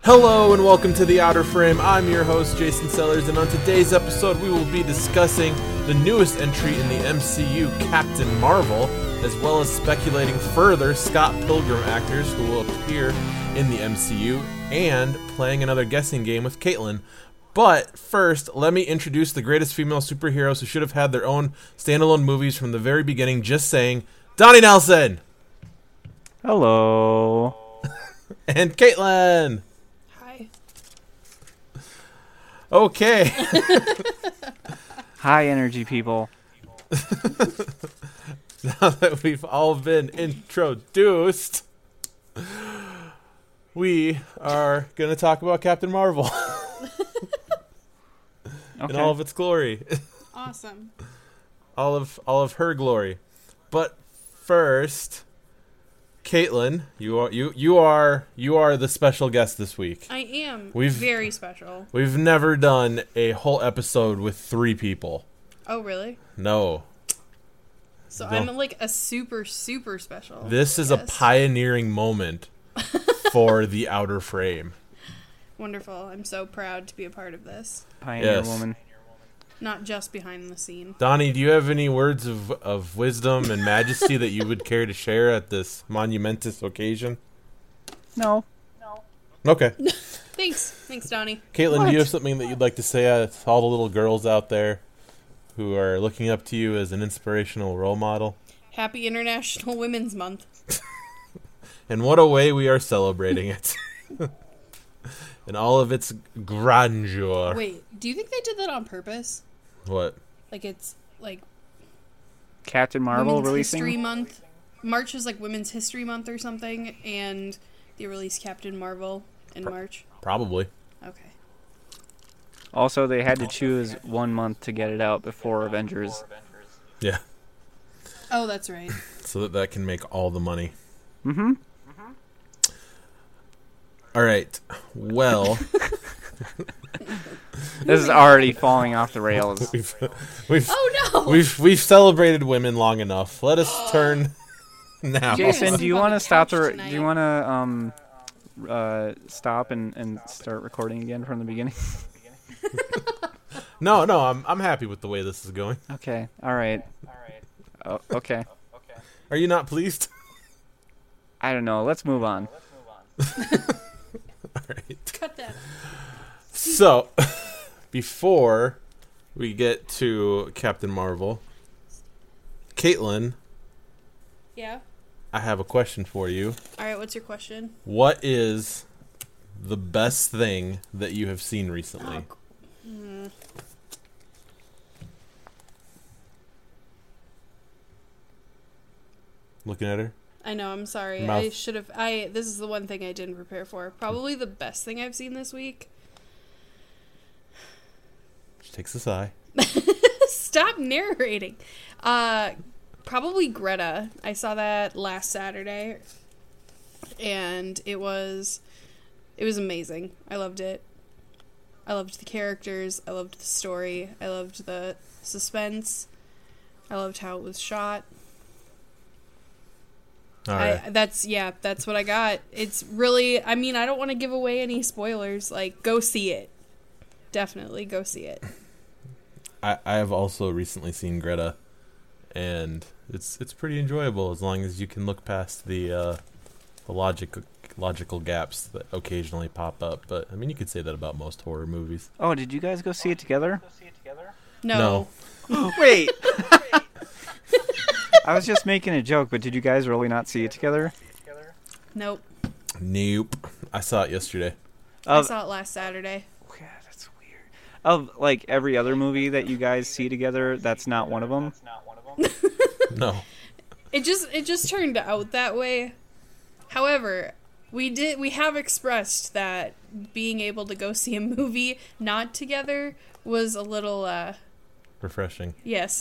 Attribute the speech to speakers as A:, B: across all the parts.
A: Hello and welcome to The Outer Frame. I'm your host, Jason Sellers, and on today's episode we will be discussing the newest entry in the MCU, Captain Marvel, as well as speculating further Scott Pilgrim actors who will appear in the MCU, and playing another guessing game with Caitlin. But first, let me introduce the greatest female superheroes who should have had their own standalone movies from the very beginning, just saying, Donnie Nelson!
B: Hello.
A: And Caitlin! Okay.
B: High energy people.
A: Now that we've all been introduced, we are going to talk about Captain Marvel. In all of its glory.
C: Awesome.
A: all of her glory. But first, Caitlin, you are the special guest this week.
C: I am very special.
A: We've never done a whole episode with 3 people.
C: Oh, really?
A: No.
C: So no. I'm like a super special.
A: This is a pioneering moment for The Outer Frame.
C: Wonderful. I'm so proud to be a part of this.
B: Pioneer woman.
C: Not just behind the scene.
A: Donnie, do you have any words of wisdom and majesty that you would care to share at this monumentous occasion?
B: No.
A: Okay.
C: Thanks, Donnie.
A: Caitlin, do you have something that you'd like to say to all the little girls out there who are looking up to you as an inspirational role model?
C: Happy International Women's Month.
A: And what a way we are celebrating it. In all of its grandeur.
C: Wait, do you think they did that on purpose?
A: What?
C: Like it's like
B: Captain Marvel
C: Women's
B: releasing?
C: History Month. March is like Women's History Month or something, and they released Captain Marvel in March.
A: Probably.
C: Okay.
B: Also, they had to choose 1 month to get it out before Avengers.
A: Yeah.
C: Oh, that's right.
A: So that can make all the money.
B: Mm-hmm.
A: All right. Well,
B: this is already falling off the rails.
A: We've celebrated women long enough. Let us turn now.
B: Jason, do you want to stop the? Do you want to stop and start recording again from the beginning?
A: No, I'm happy with the way this is going.
B: Okay. All right. Oh, okay.
A: Are you not pleased?
B: I don't know. Let's move on.
A: All right.
C: Cut that.
A: So, before we get to Captain Marvel, Caitlin.
C: Yeah?
A: I have a question for you.
C: All right, what's your question?
A: What is the best thing that you have seen recently? Looking at her?
C: I know, I'm sorry.
A: Mouth.
C: I should have... This is the one thing I didn't prepare for. Probably the best thing I've seen this week.
A: She takes a sigh.
C: Stop narrating. Probably Greta. I saw that last Saturday. And it was amazing. I loved it. I loved the characters. I loved the story. I loved the suspense. I loved how it was shot.
A: All right.
C: That's what I got. It's really, I mean, I don't want to give away any spoilers. Like, go see it. Definitely go see it.
A: I have also recently seen Greta, and it's pretty enjoyable as long as you can look past the logical gaps that occasionally pop up. But I mean, you could say that about most horror movies.
B: Oh, did you guys go see it together?
C: No.
B: Wait. I was just making a joke, but did you guys really not see it together?
C: Nope.
A: I saw it yesterday.
C: I saw it last Saturday.
B: Yeah, that's weird. Of like every other movie that you guys see together, that's not one of them.
A: No.
C: It just turned out that way. However, we have expressed that being able to go see a movie not together was a little
A: refreshing.
C: Yes.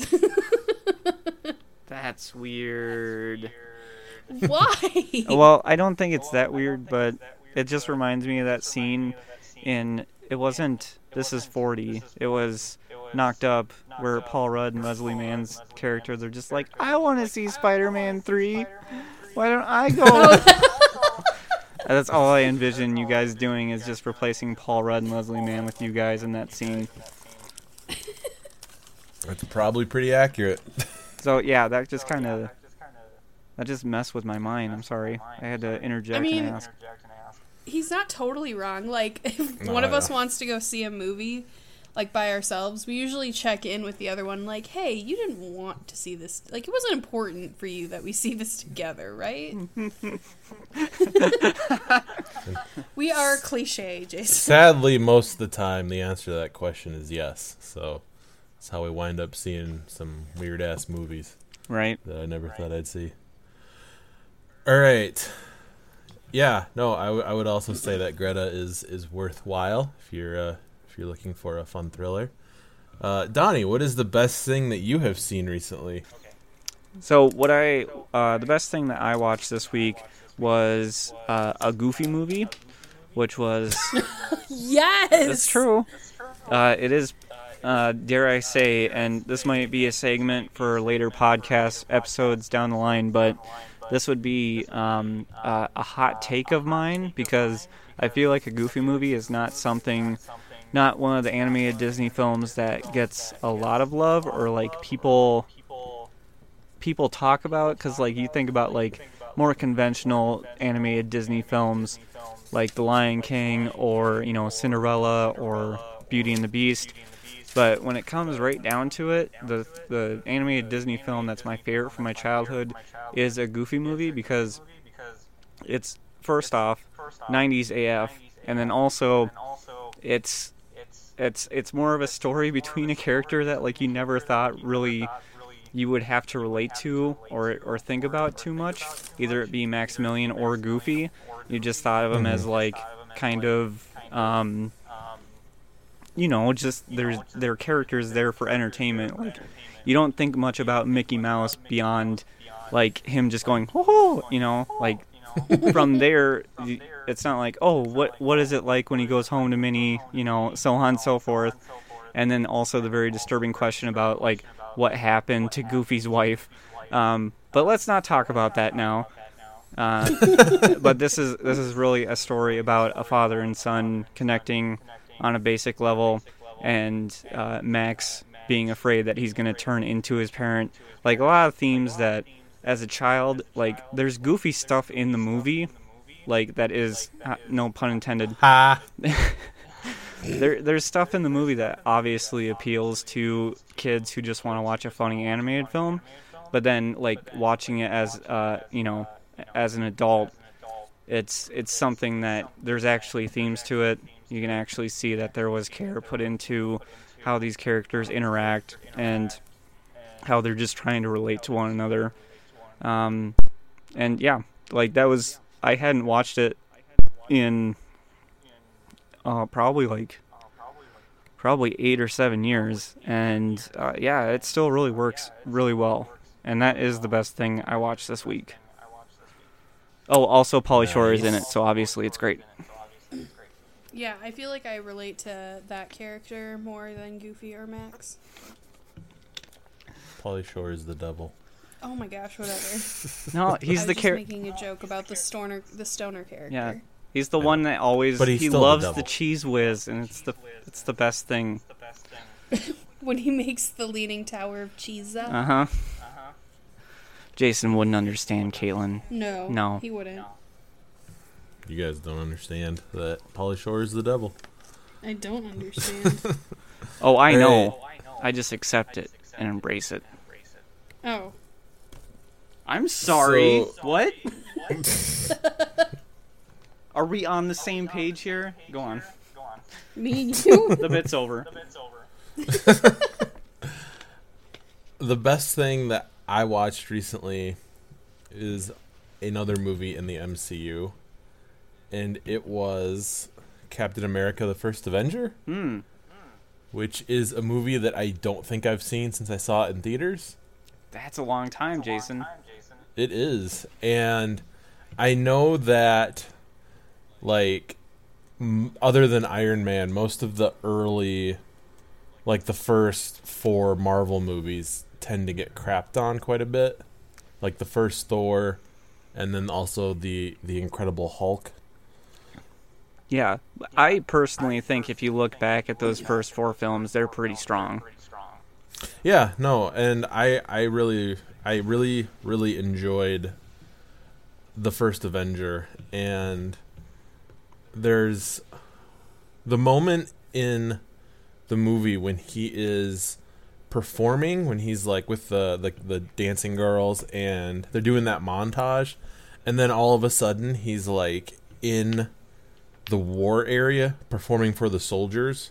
B: That's weird.
C: Why?
B: Well, I don't think it's that weird, but it just reminds me of that scene in, it wasn't This Is 40, it was Knocked Up, where Paul Rudd and Leslie Mann's character, they're just like, I want to see Spider-Man 3. Why don't I go? That's all I envision you guys doing is just replacing Paul Rudd and Leslie Mann with you guys in that scene.
A: That's probably pretty accurate.
B: So yeah, that just messed with my mind. I'm sorry. I had to interject and ask.
C: He's not totally wrong. Like, if one of us wants to go see a movie, like, by ourselves, we usually check in with the other one, like, hey, you didn't want to see this. Like, it wasn't important for you that we see this together, right? We are cliche, Jason.
A: Sadly, most of the time, the answer to that question is yes. So that's how we wind up seeing some weird-ass movies.
B: Right.
A: That I never thought I'd see. All right. Yeah, no, I would also say that Greta is worthwhile if you're looking for a fun thriller. Donnie, what is the best thing that you have seen recently?
B: So the best thing that I watched this week was a Goofy movie, which was
C: Yes!
B: It's true. It is, dare I say, and this might be a segment for later podcast episodes down the line, but this would be a hot take of mine because I feel like a Goofy movie is not one of the animated Disney films that gets a lot of love or like people talk about, because like you think about like more conventional animated Disney films like The Lion King or Cinderella or Beauty and the Beast. But when it comes right down to it, the animated Disney film that's my favorite from my childhood is a Goofy movie because it's, first off, 90s AF, and then also it's more of a story between a character that like you never thought really you would have to relate to or think about too much, either it be Maximilian or Goofy. You just thought of them as like kind of just their characters there for entertainment. Like, you don't think much about Mickey Mouse beyond like him just going ho ho, like from there it's not like, oh, what is it like when he goes home to Minnie, so on and so forth. And then also the very disturbing question about like what happened to Goofy's wife. But let's not talk about that now. But this is really a story about a father and son connecting on a basic level, and Max being afraid that he's going to turn into his parent. Like a lot of themes that, as a child, like there's goofy stuff in the movie, like that is, no pun intended. There's stuff in the movie that obviously appeals to kids who just want to watch a funny animated film, but then like watching it as as an adult, it's something that there's actually themes to it. You can actually see that there was care put into how these characters interact and how they're just trying to relate to one another. And yeah, like that was, I hadn't watched it in probably 8 or 7 years, and yeah, it still really works really well, and that is the best thing I watched this week. Oh, also Pauly Shore is in it, so obviously it's great.
C: Yeah, I feel like I relate to that character more than Goofy or Max.
A: Pauly Shore is the devil.
C: Oh my gosh, whatever.
B: No, he's the character.
C: I was just making a joke about the stoner character.
B: Yeah, he's the one that always.
A: But he
B: loves
A: the
B: the Cheese Whiz, and it's the best thing.
C: When he makes the Leaning Tower of Cheesa.
B: Uh huh. Jason wouldn't understand, Caitlin.
C: No, he wouldn't.
A: You guys don't understand that Pauly Shore is the devil.
C: I don't understand.
B: Oh, I know. I just accept it and embrace it.
C: Oh.
B: I'm sorry.
A: So...
B: What? Are we on the same page here? Go on.
C: Me and you?
B: The bit's over.
A: The best thing that I watched recently is another movie in the MCU, and it was Captain America: The First Avenger, which is a movie that I don't think I've seen since I saw it in theaters.
B: That's a long time, Jason.
A: It is, and I know that, like, other than Iron Man, most of the early, like the first 4 Marvel movies tend to get crapped on quite a bit. Like the first Thor, and then also the Incredible Hulk.
B: Yeah, I personally think if you look back at those first 4 films, they're pretty strong.
A: Yeah, no, and I really enjoyed the first Avenger, and there's the moment in the movie when he is performing, when he's like with the dancing girls and they're doing that montage, and then all of a sudden he's like in the war area performing for the soldiers,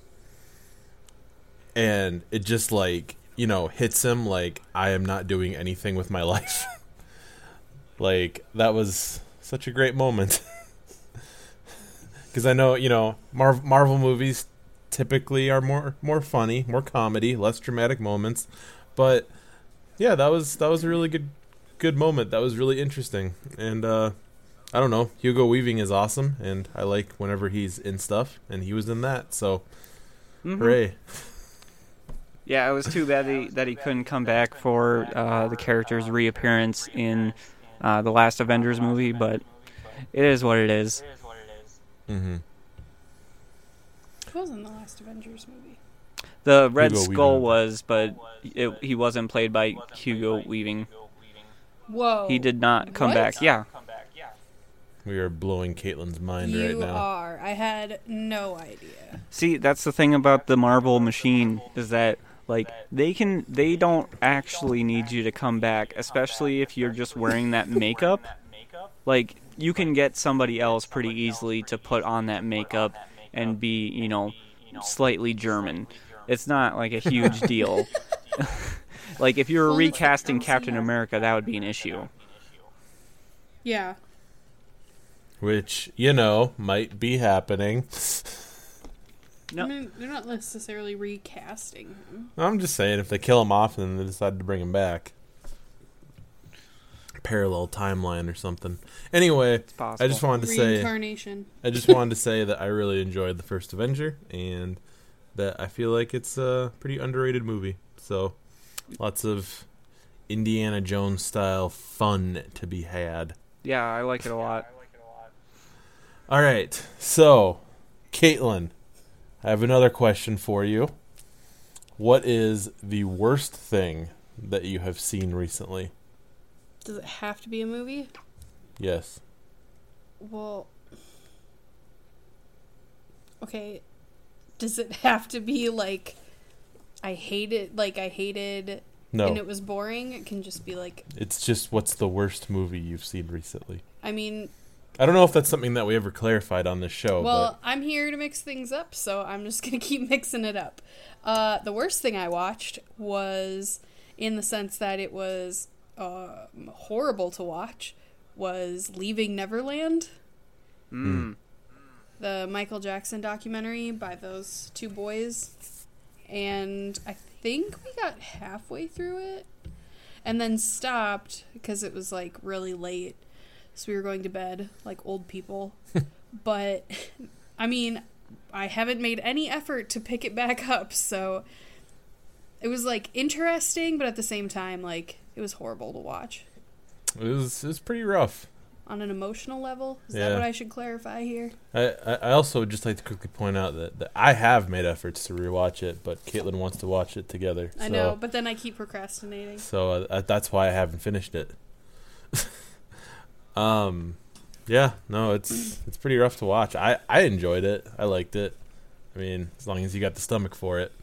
A: and it just like, you know, hits him like, I am not doing anything with my life. Like, that was such a great moment. Because I know, you know, Marvel movies typically are more funny, more comedy, less dramatic moments, but yeah, that was a really good moment. That was really interesting, and I don't know, Hugo Weaving is awesome, and I like whenever he's in stuff, and he was in that, so hooray.
B: Yeah, it was too bad that he couldn't come back for the character's reappearance in the last Avengers movie, but it is what it is.
A: Mm-hmm.
C: It wasn't the last Avengers movie.
B: The Red
A: Hugo
B: Skull
A: Weaving.
B: was, but he wasn't played by Hugo Weaving.
C: Whoa.
B: He did not come
C: What?
B: back. Yeah.
A: We are blowing Caitlin's mind right
C: You
A: now.
C: are. I had no idea.
B: See, that's the thing about the Marvel machine, is that like they don't actually need you to come back, especially if you're just wearing that makeup. Like, you can get somebody else pretty easily to put on that makeup and be, you know, slightly German. It's not like a huge deal. Like, if you're
C: Well, it's
B: recasting
C: like
B: Captain
C: MCU.
B: America, that would be an issue.
C: Yeah.
A: Which, you know, might be happening.
B: No.
C: I mean, they're not necessarily recasting him.
A: I'm just saying, if they kill him off and then they decide to bring him back. Parallel timeline or something. Anyway,
B: possible.
A: I just wanted to say
C: Reincarnation.
A: that I really enjoyed the first Avenger, and that I feel like it's a pretty underrated movie. So, lots of Indiana Jones style fun to be had.
B: Yeah, I like it a lot.
A: All right, so Caitlin, I have another question for you. What is the worst thing that you have seen recently?
C: Does it have to be a movie?
A: Yes.
C: Well, okay. Does it have to be like I hated
A: No.
C: and it was boring? It can just be like,
A: It's just, what's the worst movie you've seen recently?
C: I mean,
A: I don't know if that's something that we ever clarified on this show.
C: well, I'm here to mix things up, so I'm just going to keep mixing it up. The worst thing I watched was, in the sense that it was horrible to watch, was Leaving Neverland. The Michael Jackson documentary by those two boys. And I think we got halfway through it and then stopped because it was like really late. So we were going to bed like old people. But I mean, I haven't made any effort to pick it back up. So it was like interesting, but at the same time, like, it was horrible to watch.
A: It was pretty rough.
C: On an emotional level? Is
A: Yeah.
C: that what I should clarify here?
A: I also would just like to quickly point out that I have made efforts to rewatch it, but Caitlin wants to watch it together.
C: I know, but then I keep procrastinating.
A: So that's why I haven't finished it. Yeah, no, it's pretty rough to watch. I enjoyed it. I liked it. I mean, as long as you got the stomach for it.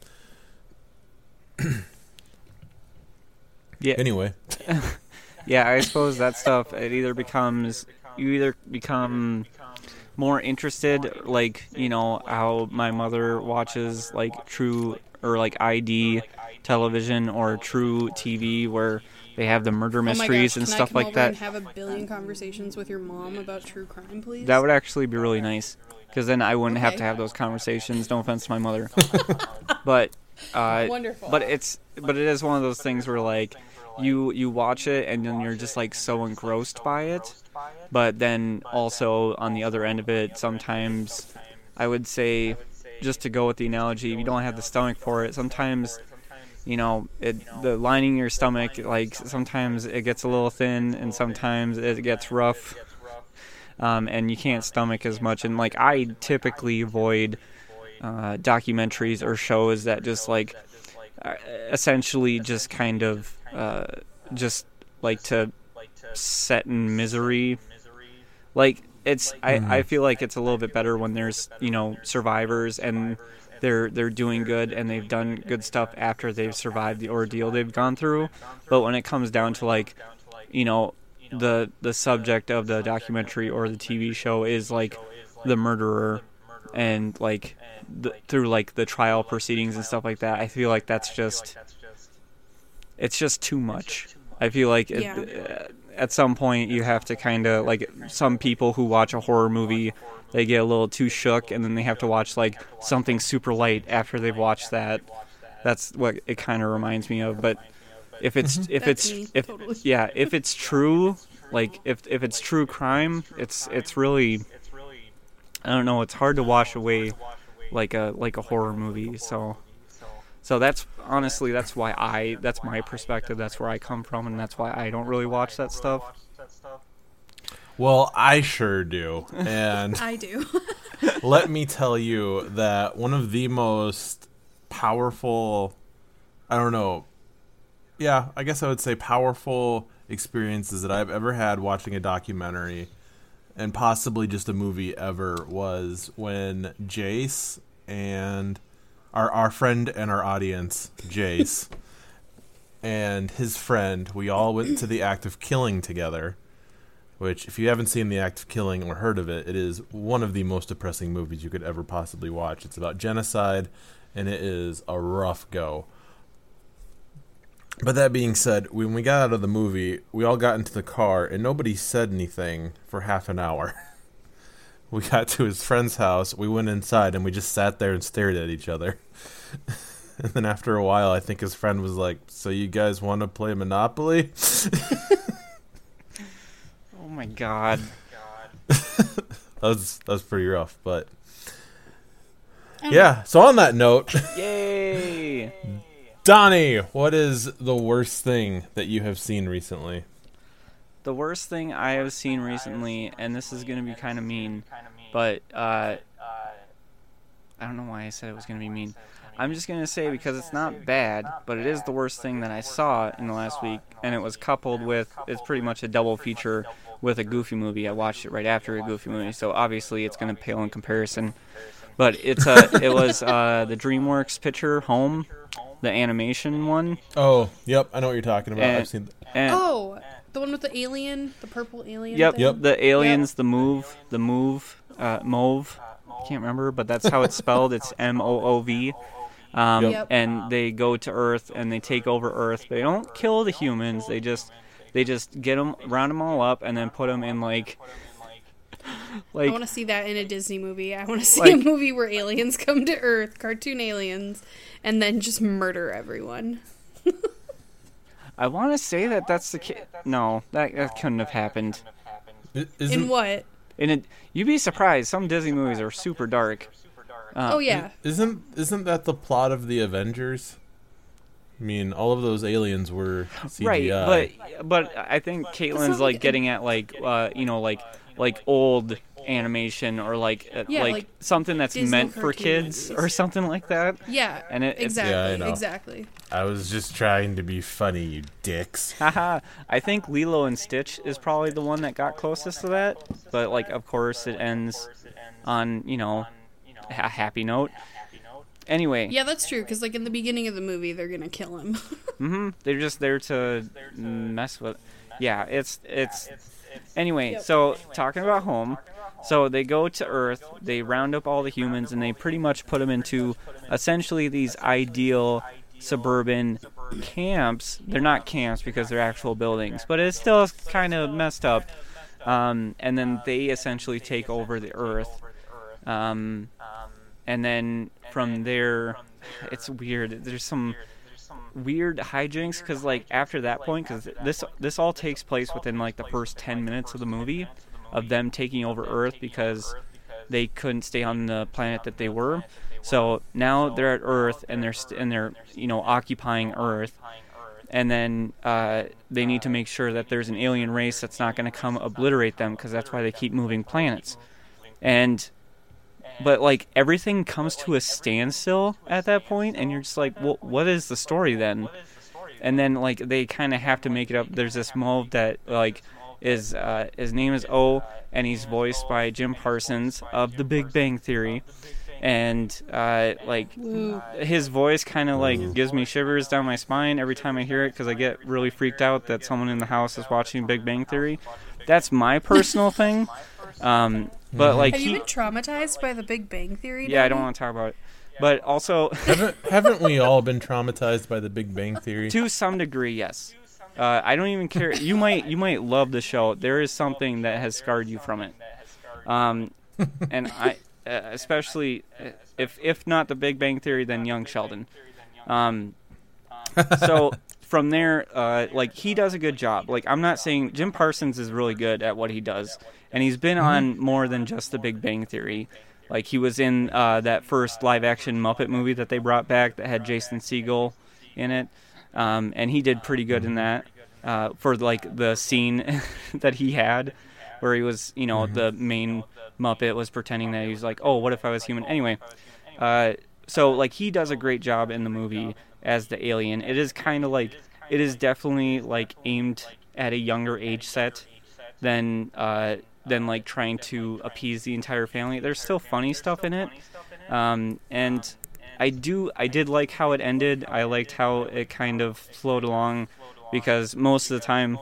B: Yeah.
A: Anyway.
B: Yeah, I suppose that stuff, you either become more interested, like, you know, how my mother watches, like, true, or, like, ID television or true TV where they have the murder mysteries and stuff like that.
C: And have a billion conversations with your mom about true crime, please?
B: That would actually be really nice, because then I wouldn't have
C: Okay.
B: to have those conversations. No offense to my mother. But
C: Wonderful.
B: But it is one of those things where, like, you watch it and then you're just, like, so engrossed by it. But then also on the other end of it, sometimes I would say, just to go with the analogy, if you don't have the stomach for it, sometimes, you know, the lining of your stomach, like, sometimes it gets a little thin and sometimes it gets rough. and you can't stomach as much. And like I typically avoid documentaries or shows that just like essentially just kind of just like to set in misery. Like it's I feel like it's a little bit better when there's, you know, survivors and they're doing good and they've done good stuff after they've survived the ordeal they've gone through. But when it comes down to like, you know, the subject of the documentary or the TV show is like the murderer and like through like the trial proceedings and stuff like that, I feel like it's just too much. I feel like at some point you have to kind of like, some people who watch a horror movie, they get a little too shook and then they have to watch like something super light after they've watched that. That's what it kind of reminds me of. But if it's true, like if it's true crime, it's really, I don't know, it's hard to wash away like a horror movie. So that's honestly, that's my perspective. That's where I come from, and that's why I don't really watch that stuff.
A: Well, I sure do. And
C: I do.
A: let me tell you that one of the most powerful, I don't know, yeah, I guess I would say powerful experiences that I've ever had watching a documentary and possibly just a movie ever was when Jace and our friend and our audience, Jace, and his friend, we all went to the Act of Killing together, which, if you haven't seen The Act of Killing or heard of it, it is one of the most depressing movies you could ever possibly watch. It's about genocide, and it is a rough go. But that being said, when we got out of the movie, we all got into the car, and nobody said anything for half an hour. We got to his friend's house, we went inside, and we just sat there and stared at each other. And then after a while, I think his friend was like, "So you guys want to play Monopoly?"
B: Oh my god.
A: that was pretty rough, but yeah. So on that note,
B: yay!
A: Donnie, what is the worst thing that you have seen recently?
B: The worst thing I have seen recently, and this is going to be kind of mean, but I don't know why I said it was going to be mean. I'm just going to say, because it's not bad, but it is the worst thing that I saw in the last week, and it was coupled with, it's pretty much a double feature with a Goofy movie. I watched it right after a Goofy movie, so obviously it's going to pale in comparison. But it was the DreamWorks picture, Home, the animation one.
A: Oh, yep, I know what you're talking about. I've seen
C: the one with the alien, the purple alien.
B: Yep,
C: thing?
B: yep. The aliens, yep. the mauve. I can't remember, but that's how it's spelled. It's MOOV.
C: Yep.
B: And they go to Earth and they take over Earth. They don't kill the humans. They just get them, round them all up, and then put them in like.
C: I want to see that in a Disney movie. I want to see a movie where aliens come to Earth, cartoon aliens, and then just murder everyone.
B: I want to say that's the case. No, that couldn't have happened.
C: In what?
B: You'd be surprised. Some Disney movies are super dark.
C: Oh yeah.
A: Isn't that the plot of the Avengers? I mean, all of those aliens were CGI.
B: Right, but I think Caitlin's like getting at like old animation or like something that's
C: Disney
B: meant for
C: cartoons.
B: kids or something like that.
C: Yeah.
B: And
C: exactly.
A: Yeah, I know.
C: Exactly.
A: I was just trying to be funny, you dicks.
B: Haha. I think Lilo and Stitch is probably the one that got closest to that, but like of course it ends on, a happy note. Anyway.
C: Yeah, that's true, because like in the beginning of the movie they're going to kill him.
B: Mm-hmm. They're just there to mess with. Yeah, it's anyway, so talking about Home, so they go to Earth, they round up all the humans, and they pretty much put them into essentially these ideal suburban camps. They're not camps because they're actual buildings, but it's still kind of messed up. And then they essentially take over the Earth. And then from there, it's weird. There's some weird hijinks because like after that point, because this all takes place within like the first 10 minutes of the movie of them taking over Earth because they couldn't stay on the planet that they were. So now they're at Earth and they're occupying Earth, and then they need to make sure that there's an alien race that's not going to come obliterate them, because that's why they keep moving planets. But like everything comes to a standstill at that point, and you're just like, well, what is the story then? And then like they kind of have to make it up. There's this mold that like is his name is O, and he's voiced by Jim Parsons of The Big Bang Theory. And his voice kind of like gives me shivers down my spine every time I hear it, because I get really freaked out that someone in the house is watching Big Bang Theory. That's my personal thing. But like,
C: have you been traumatized by The Big Bang Theory?
B: Yeah, I don't want to talk about it. But also,
A: haven't we all been traumatized by The Big Bang Theory?
B: To some degree, yes. I don't even care. You might love the show. There is something that has scarred you from it. And I. Especially if not The Big Bang Theory, then Young Sheldon. So from there, like he does a good job. Like I'm not saying Jim Parsons is really good at what he does, and he's been on more than just The Big Bang Theory. Like he was in that first live-action Muppet movie that they brought back that had Jason Segel in it, and he did pretty good in that for like the scene that he had, where he was, the main Muppet was pretending that he was like, oh, what if I was human? Anyway, so like he does a great job in the movie as the alien. It is kind of like, it is definitely like aimed at a younger age set than like trying to appease the entire family. There's still funny stuff in it, and I did like how it ended. I liked how it kind of flowed along, because most of the time,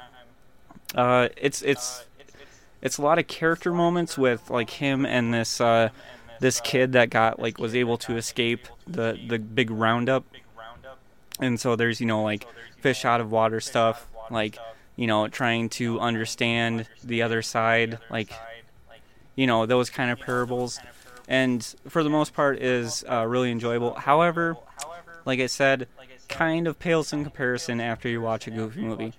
B: it's a lot of character moments with like him and this kid that was able to escape the big roundup. And so there's like fish out of water stuff, like trying to understand the other side, like those kind of parables. And for the most part is really enjoyable. However, like I said, kind of pales in comparison after you watch a Goofy movie.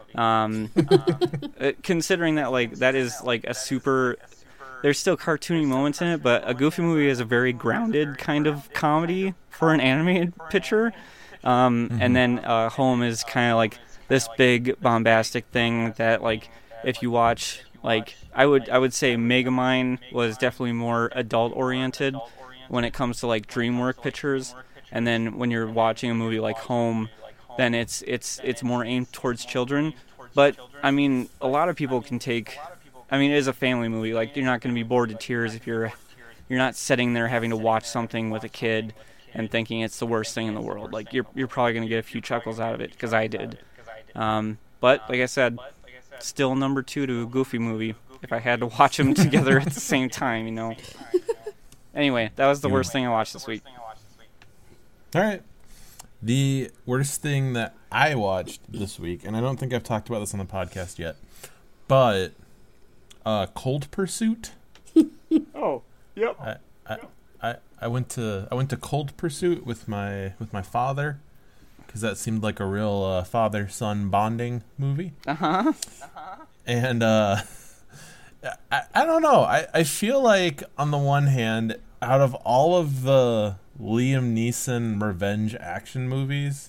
B: Considering that like that is like a super, there's still cartoony moments in it, but a Goofy movie is a very grounded kind of comedy for an animated picture, and then Home is kind of like this big bombastic thing that like if you watch, like I would say Megamind was definitely more adult oriented when it comes to like DreamWorks pictures, and then when you're watching a movie like Home, then it's more aimed towards children. But I mean, a lot of people can take. I mean, it is a family movie. Like you're not going to be bored to tears if you're not sitting there having to watch something with a kid and thinking it's the worst thing in the world. Like you're probably going to get a few chuckles out of it, because I did. But like I said, still number 2 to a Goofy movie if I had to watch them together at the same time. Anyway, that was the worst thing I watched this week.
A: All right. The worst thing that I watched this week, and I don't think I've talked about this on the podcast yet, but Cold Pursuit.
B: Oh, yep.
A: I went to Cold Pursuit with my father, because that seemed like a real father-son bonding movie. And I don't know. I feel like on the one hand, out of all of the Liam Neeson revenge action movies,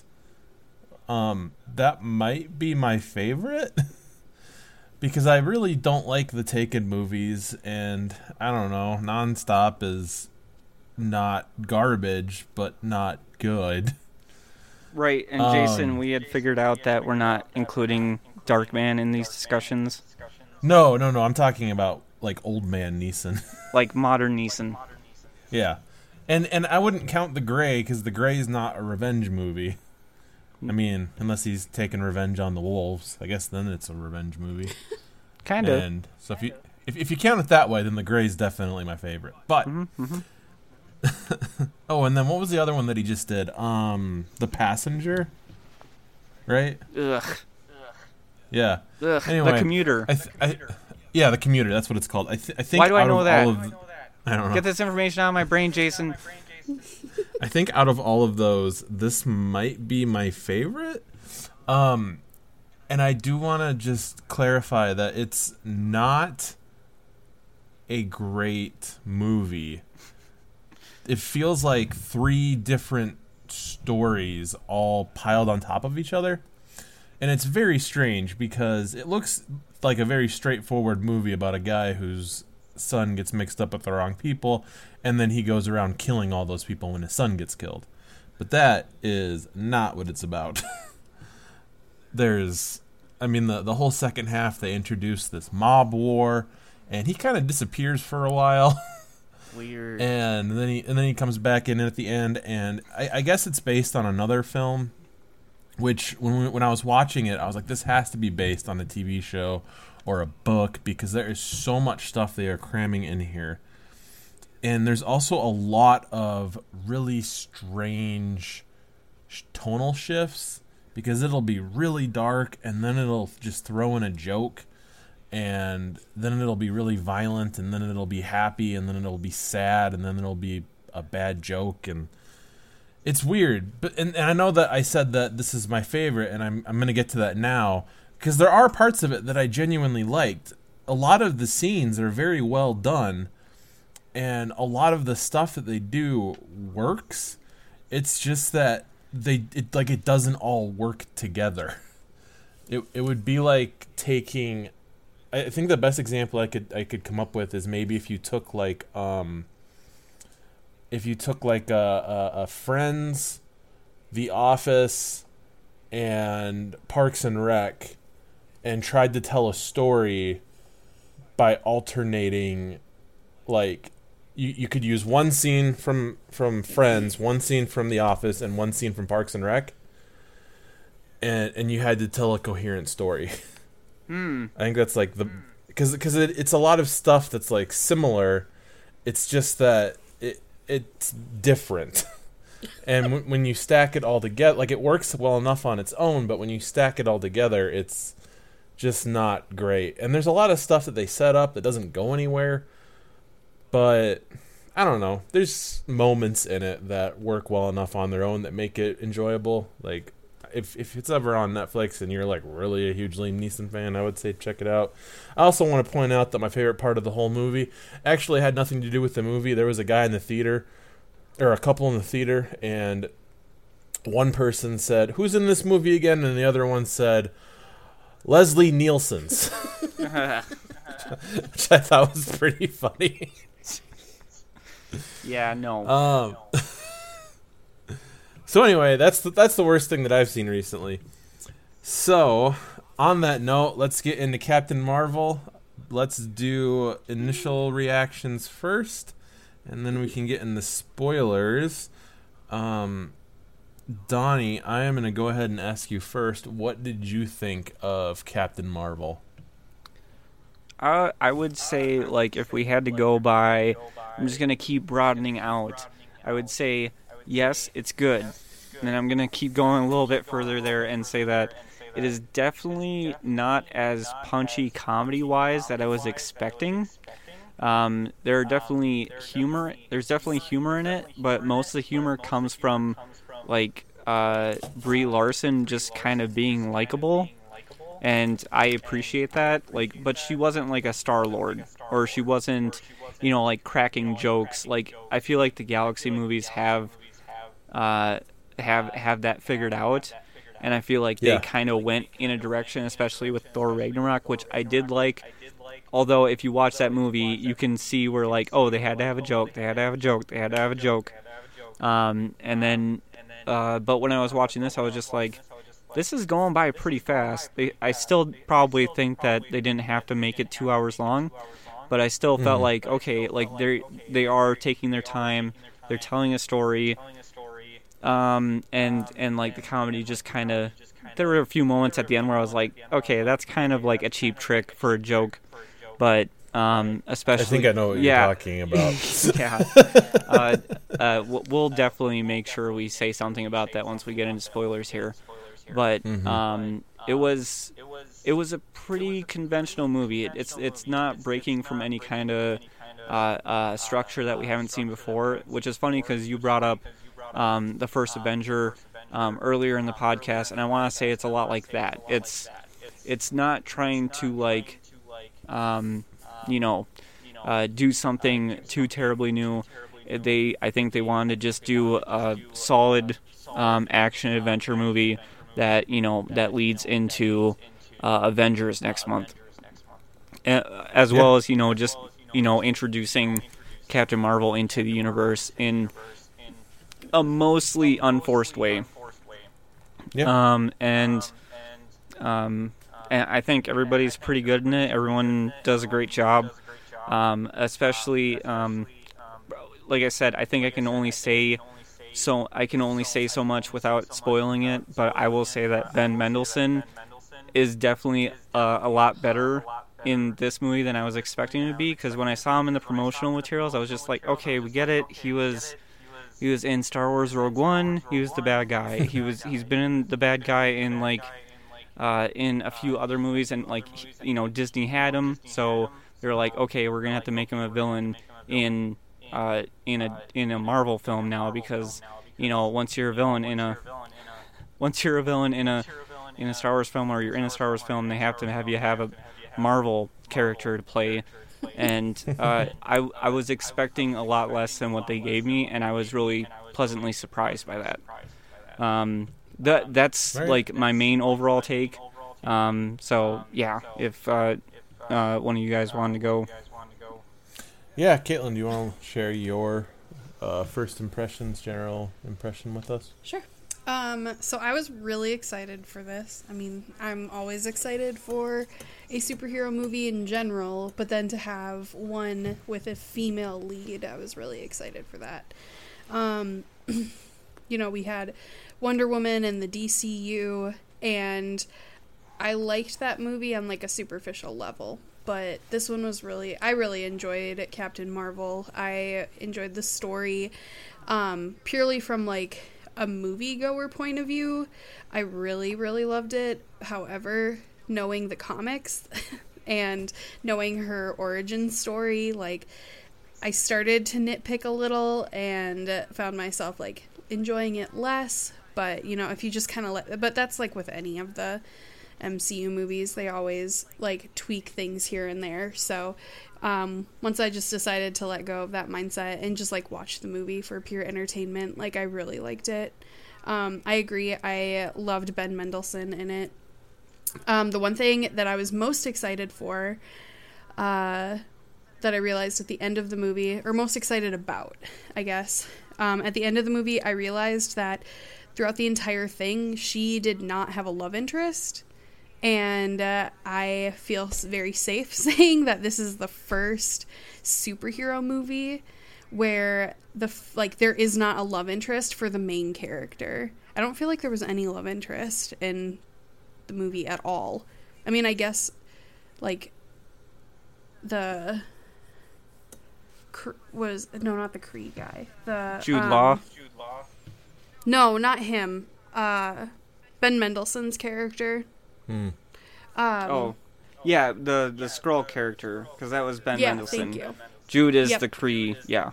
A: that might be my favorite. Because I really don't like the Taken movies, and I don't know, Nonstop is not garbage, but not good.
B: Right, and Jason, we had figured out that we're not including Darkman in these discussions.
A: No, I'm talking about like old man Neeson.
B: Like modern Neeson.
A: Yeah. And I wouldn't count The Grey, because The Grey is not a revenge movie. I mean, unless he's taking revenge on the wolves, I guess then it's a revenge movie.
B: Kind of.
A: And so if you count it that way, then The Grey is definitely my favorite. But oh, and then what was the other one that he just did? The Passenger, right?
B: Ugh.
A: Yeah.
B: Ugh.
A: Anyway,
B: The Commuter.
A: Yeah, The Commuter. That's what it's called. I think.
B: Why do I know that?
A: I don't know.
B: Get this information out of my brain, Jason.
A: I think out of all of those, this might be my favorite. And I do want to just clarify that it's not a great movie. It feels like 3 different stories all piled on top of each other. And it's very strange because it looks like a very straightforward movie about a guy whose son gets mixed up with the wrong people, and then he goes around killing all those people when his son gets killed. But that is not what it's about. The whole second half, they introduce this mob war, and he kind of disappears for a while.
B: Weird.
A: And then he comes back in at the end, and I guess it's based on another film, which when I was watching it, I was like, this has to be based on a TV show or a book, because there is so much stuff they are cramming in here. And there's also a lot of really strange tonal shifts, because it'll be really dark, and then it'll just throw in a joke, and then it'll be really violent, and then it'll be happy, and then it'll be sad, and then it'll be a bad joke, and it's weird. But and I know that I said that this is my favorite, and I'm going to get to that now, because there are parts of it that I genuinely liked. A lot of the scenes are very well done, and a lot of the stuff that they do works. It's just that it doesn't all work together. It would be like taking, I think the best example I could come up with is maybe if you took a Friends, The Office, and Parks and Rec, and tried to tell a story by alternating, like, you could use one scene from Friends, one scene from The Office, and one scene from Parks and Rec, and you had to tell a coherent story. I think that's like because it's a lot of stuff that's like similar. It's just that it's different. And when you stack it all together, like, it works well enough on its own, but when you stack it all together, it's just not great. And there's a lot of stuff that they set up that doesn't go anywhere. But I don't know. There's moments in it that work well enough on their own that make it enjoyable. Like, if it's ever on Netflix and you're like really a huge Liam Neeson fan, I would say check it out. I also want to point out that my favorite part of the whole movie actually had nothing to do with the movie. There was a guy in the theater, or a couple in the theater, and one person said, "Who's in this movie again?" And the other one said, "Leslie Nielsen's." Which I thought was pretty funny.
B: Yeah, no.
A: So anyway, that's the worst thing that I've seen recently. So, on that note, let's get into Captain Marvel. Let's do initial reactions first, and then we can get into spoilers. Donnie, I am going to go ahead and ask you first. What did you think of Captain Marvel?
B: I would say, like, if we had to go by, I'm just going to keep broadening out. I would say, yes, it's good. And then I'm going to keep going a little bit further there and say that it is definitely not as punchy comedy-wise that I was expecting. There's definitely humor in it, but most of the humor comes from, like, Brie Larson just kind of being likable. And I appreciate that, like, but she wasn't like a Star-Lord, or she wasn't, like, cracking jokes. Like, I feel like the Galaxy movies have that figured out, and I feel like they kind of went in a direction, especially with Thor Ragnarok, which I did like. Although if you watch that movie, you can see where, like, oh, they had to have a joke, and then, but when I was watching this, I was just like, this is going by pretty fast. I still probably think that they didn't have to make it 2 hours long, but I still felt like, okay, like, they are taking their time, they're telling a story, and like the comedy just kind of, there were a few moments at the end where I was like, okay, that's kind of like a cheap trick for a joke, but especially,
A: I think I know what you're talking about.
B: We'll definitely make sure we say something about that once we get into spoilers here. But it was a pretty conventional movie. It's not breaking from any kind of structure that we haven't seen before, which is funny because you brought up the first Avenger earlier in the podcast, and I want to say it's a lot like that. It's not trying to, like, do something too terribly new. I think they wanted to just do a solid action adventure movie that that leads into Avengers next month, as well as just introducing Captain Marvel into the universe in a mostly unforced way.
A: Yeah.
B: And I think everybody's pretty good in it. Everyone does a great job, especially like I said. I think I can only say so much without spoiling it. But I will say that Ben Mendelsohn is definitely a lot better in this movie than I was expecting him to be. Because when I saw him in the promotional materials, I was just like, okay, we get it. He was in Star Wars Rogue One. He was the bad guy. He's been in the bad guy in in a few other movies, and Disney had him, so they were like, okay, we're gonna have to make him a villain in a Marvel film now, because once you're a villain in a Star Wars film, or you're in a Star Wars film, they have to have you have a Marvel character to play. And I was expecting a lot less than what they gave me, and I was really pleasantly surprised by that. That's
A: right.
B: my main overall take. So yeah, if one of you guys wanted to go.
A: Yeah, Caitlin, do you want to share your first impressions, general impression with us?
C: Sure. So I was really excited for this. I mean, I'm always excited for a superhero movie in general, but then to have one with a female lead, I was really excited for that. We had Wonder Woman and the DCU, and I liked that movie on a superficial level. But this one was I really enjoyed Captain Marvel. I enjoyed the story, purely from a moviegoer point of view. I really, really loved it. However, knowing the comics and knowing her origin story, I started to nitpick a little and found myself enjoying it less. But if you just kind of but that's with any of the MCU movies, they always tweak things here and there. So once I just decided to let go of that mindset and just watch the movie for pure entertainment, I really liked it. I agree, I loved Ben Mendelsohn in it. The one thing that I was most excited for, that I realized at the end of the movie, or most excited about, I guess, at the end of the movie, I realized that throughout the entire thing, she did not have a love interest. And I feel very safe saying that this is the first superhero movie where there is not a love interest for the main character. I don't feel like there was any love interest in the movie at all. I mean, I guess the not the Kree guy. The
B: Jude Law.
C: No, not him. Ben Mendelsohn's character.
B: Yeah, the Skrull character, because that was Ben Mendelsohn.
C: Thank you.
B: Jude is the Kree. Yeah.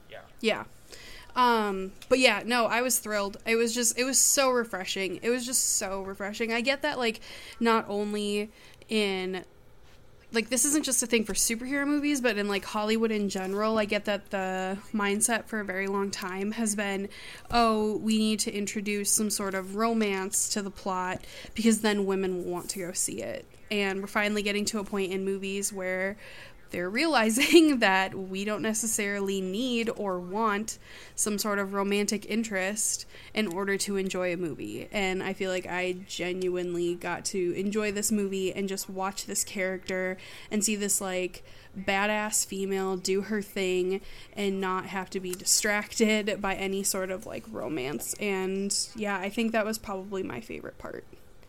C: But yeah, no, I was thrilled. It was so refreshing. It was just so refreshing. I get that not only in this isn't just a thing for superhero movies, but in Hollywood in general, I get that the mindset for a very long time has been, oh, we need to introduce some sort of romance to the plot because then women will want to go see it. And we're finally getting to a point in movies where they're realizing that we don't necessarily need or want some sort of romantic interest in order to enjoy a movie. And I feel like I genuinely got to enjoy this movie and just watch this character and see this badass female do her thing and not have to be distracted by any sort of romance. And yeah, I think that was probably my favorite part.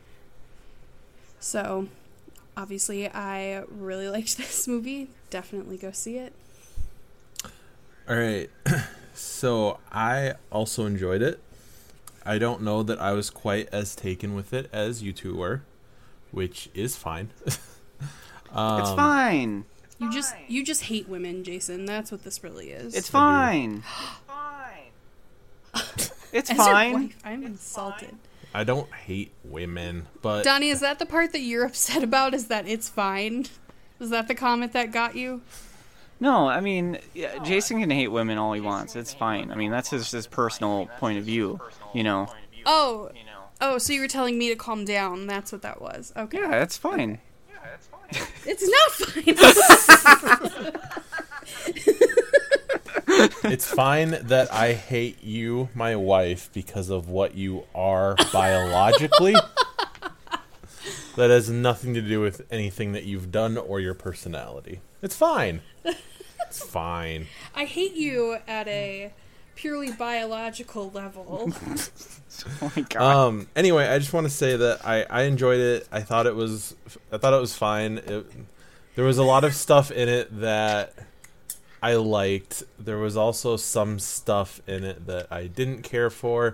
C: So obviously, I really liked this movie. Definitely go see it.
A: All right. So I also enjoyed it. I don't know that I was quite as taken with it as you two were, which is fine.
B: It's fine.
C: You just hate women, Jason. That's what this really is.
B: It's fine. It's fine.
C: I'm insulted.
A: I don't hate women, but...
C: Donnie, is that the part that you're upset about, is that it's fine? Was that the comment that got you?
B: No, I mean, Jason can hate women all he wants. It's fine. I mean, that's his personal point of view, you know.
C: Oh, so you were telling me to calm down. That's what that was. Okay.
B: Yeah, it's fine.
C: It's not fine.
A: It's fine that I hate you, my wife, because of what you are biologically. That has nothing to do with anything that you've done or your personality. It's fine. It's fine.
C: I hate you at a purely biological level.
B: Oh my god.
A: Anyway, I just want to say that I enjoyed it. I thought it was fine. There was a lot of stuff in it that I liked. There was also some stuff in it that I didn't care for.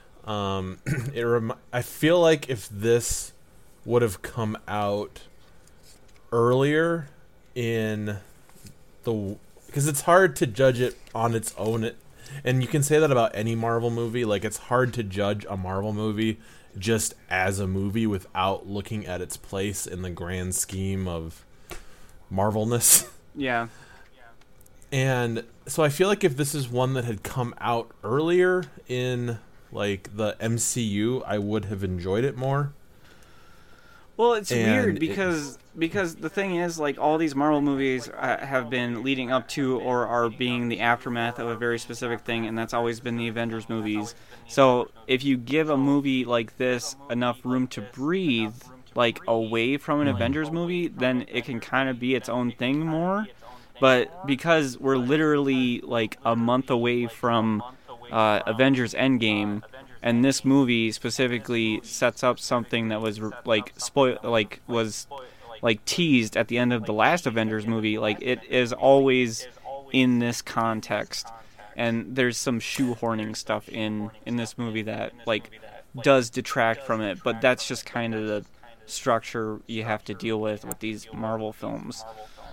A: I feel like if this would have come out earlier in the, because it's hard to judge it on its own, and you can say that about any Marvel movie. Like, it's hard to judge a Marvel movie just as a movie without looking at its place in the grand scheme of Marvelness.
B: Yeah.
A: And so I feel like if this is one that had come out earlier in, like, the MCU, I would have enjoyed it more.
B: Well, it's weird because the thing is, like, all these Marvel movies have been leading up to or are being the aftermath of a very specific thing, and that's always been the Avengers movies. So if you give a movie like this enough room to breathe, like, away from an Avengers movie, then it can kind of be its own thing more. But because we're literally, like, a month away from Avengers Endgame, and this movie specifically sets up something that was teased at the end of the last Avengers movie. Like, it is always in this context, and there's some shoehorning stuff in this movie that, like, does detract from it. But that's just kind of the structure you have to deal with these Marvel films.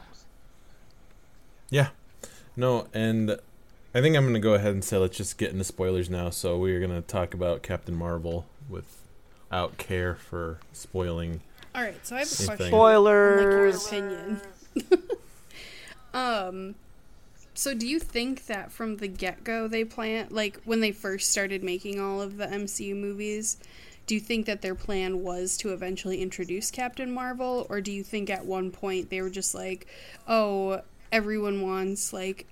A: Yeah. No, and I think I'm going to go ahead and say let's just get into spoilers now. So we are going to talk about Captain Marvel without care for spoiling.
C: All right, so I have a question.
B: Spoilers.
C: Like your opinion. So do you think that from the get-go they plan, like when they first started making all of the MCU movies, do you think that their plan was to eventually introduce Captain Marvel, or do you think at one point they were just like, oh, everyone wants, like,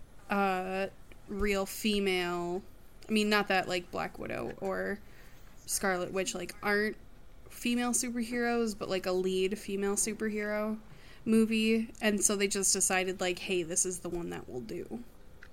C: real female, I mean, not that, like, Black Widow or Scarlet Witch, like, aren't female superheroes, but, like, a lead female superhero movie, and so they just decided, like, hey, this is the one that we'll do.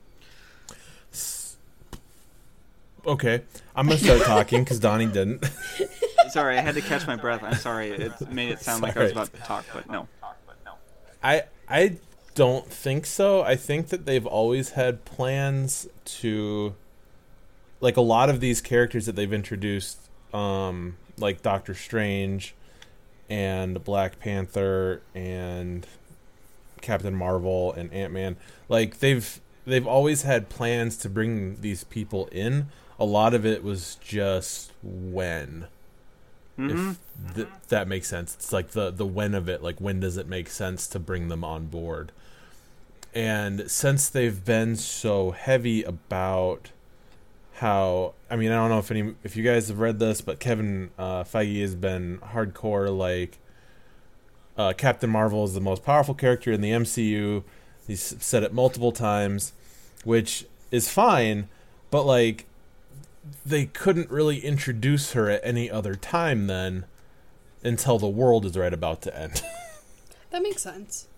A: Okay, I'm going to start talking, because Donnie didn't.
B: Sorry, I had to catch my breath. I'm sorry. It made it sound like I was about to talk, but no.
A: I don't think so. I think that they've always had plans to, like, a lot of these characters that they've introduced, like Doctor Strange and Black Panther and Captain Marvel and Ant-Man, like, they've always had plans to bring these people in. A lot of it was just when. Mm-hmm. If that makes sense. It's like the when of it, like, when does it make sense to bring them on board? And since they've been so heavy about how, I mean, I don't know if you guys have read this, but Kevin Feige has been hardcore, like, Captain Marvel is the most powerful character in the MCU. He's said it multiple times, which is fine, but, like, they couldn't really introduce her at any other time then until the world is right about to end.
C: That makes sense.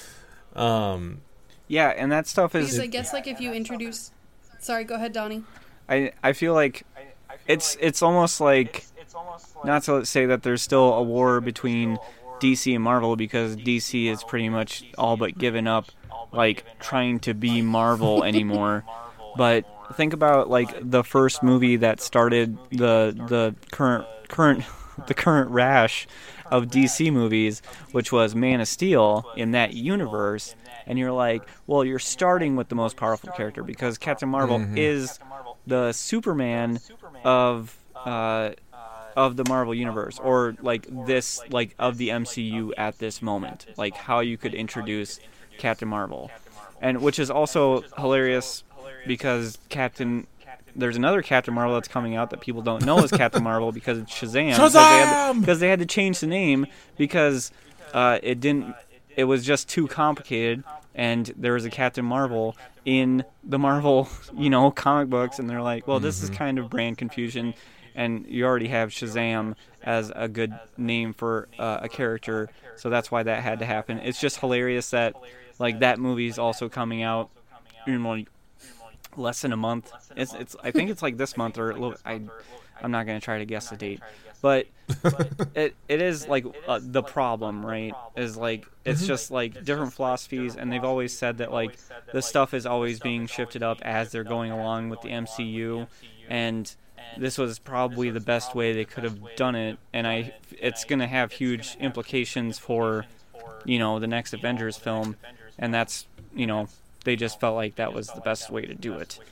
B: Yeah, and that stuff is...
C: Because I guess, like, if you introduce... Sorry, go ahead, Donnie.
B: I feel like it's almost like... Not to say that there's still a war between DC and Marvel, because DC is pretty much all but given up, like, trying to be Marvel anymore. But think about, like, the first movie that started the current rash of DC movies, which was Man of Steel in that universe. And you're like, well, you're starting with the most powerful character, because Captain Marvel is the Superman of the Marvel universe, or, like, this, like, of the MCU at this moment. Like, how you could introduce Captain Marvel. and which is also hilarious because there's another Captain Marvel that's coming out that people don't know is Captain Marvel because it's Shazam. Because they had to change the name because it was just too complicated, and there was a Captain Marvel in the Marvel, comic books, and they're like, well, this is kind of brand confusion, and you already have Shazam as a good name for a character, so that's why that had to happen. It's just hilarious that that movie is also coming out in less than a month. I think it's this month or I'm not going to try to guess the date, but it is the problem, right? Is it's just different philosophies, and they've always said that this stuff is always being shifted up as they're going along with the MCU, and this was probably the best way they could have done it, and it's going to have huge implications for the next Avengers film, and that's they just felt like that was the best way to do it.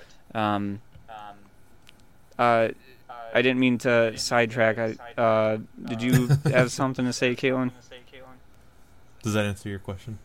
B: I didn't mean to sidetrack. Did you have something to say, Caitlin?
A: Does that answer your question?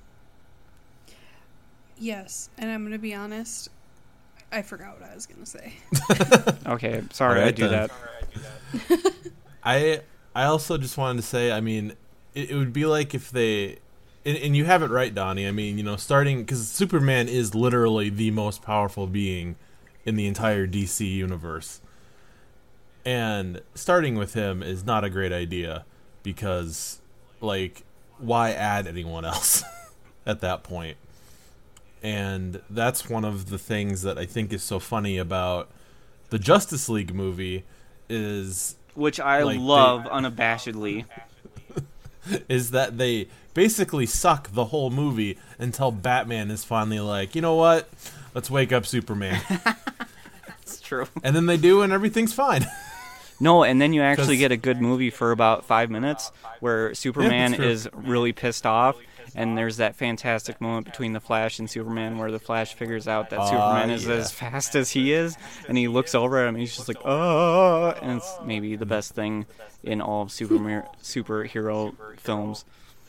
C: Yes, and I'm going to be honest, I forgot what I was going to say.
B: Okay, sorry,
A: right,
B: I do
A: then.
B: that.
A: I also just wanted to say, I mean, it would be like if they... And you have it right, Donnie. I mean, starting... Because Superman is literally the most powerful being in the entire DC universe. And starting with him is not a great idea because, why add anyone else at that point? And that's one of the things that I think is so funny about the Justice League movie is...
B: Which I love unabashedly.
A: Is that they basically suck the whole movie until Batman is finally like, you know what? Let's wake up Superman.
B: It's true.
A: And then they do, and everything's fine.
B: No, and then you actually get a good movie for about 5 minutes where Superman is really pissed off, and there's that fantastic moment between the Flash and Superman where the Flash figures out that Superman is as fast as he is, and he looks over at him and he's just like, oh, and it's maybe the best thing in all of superhero films.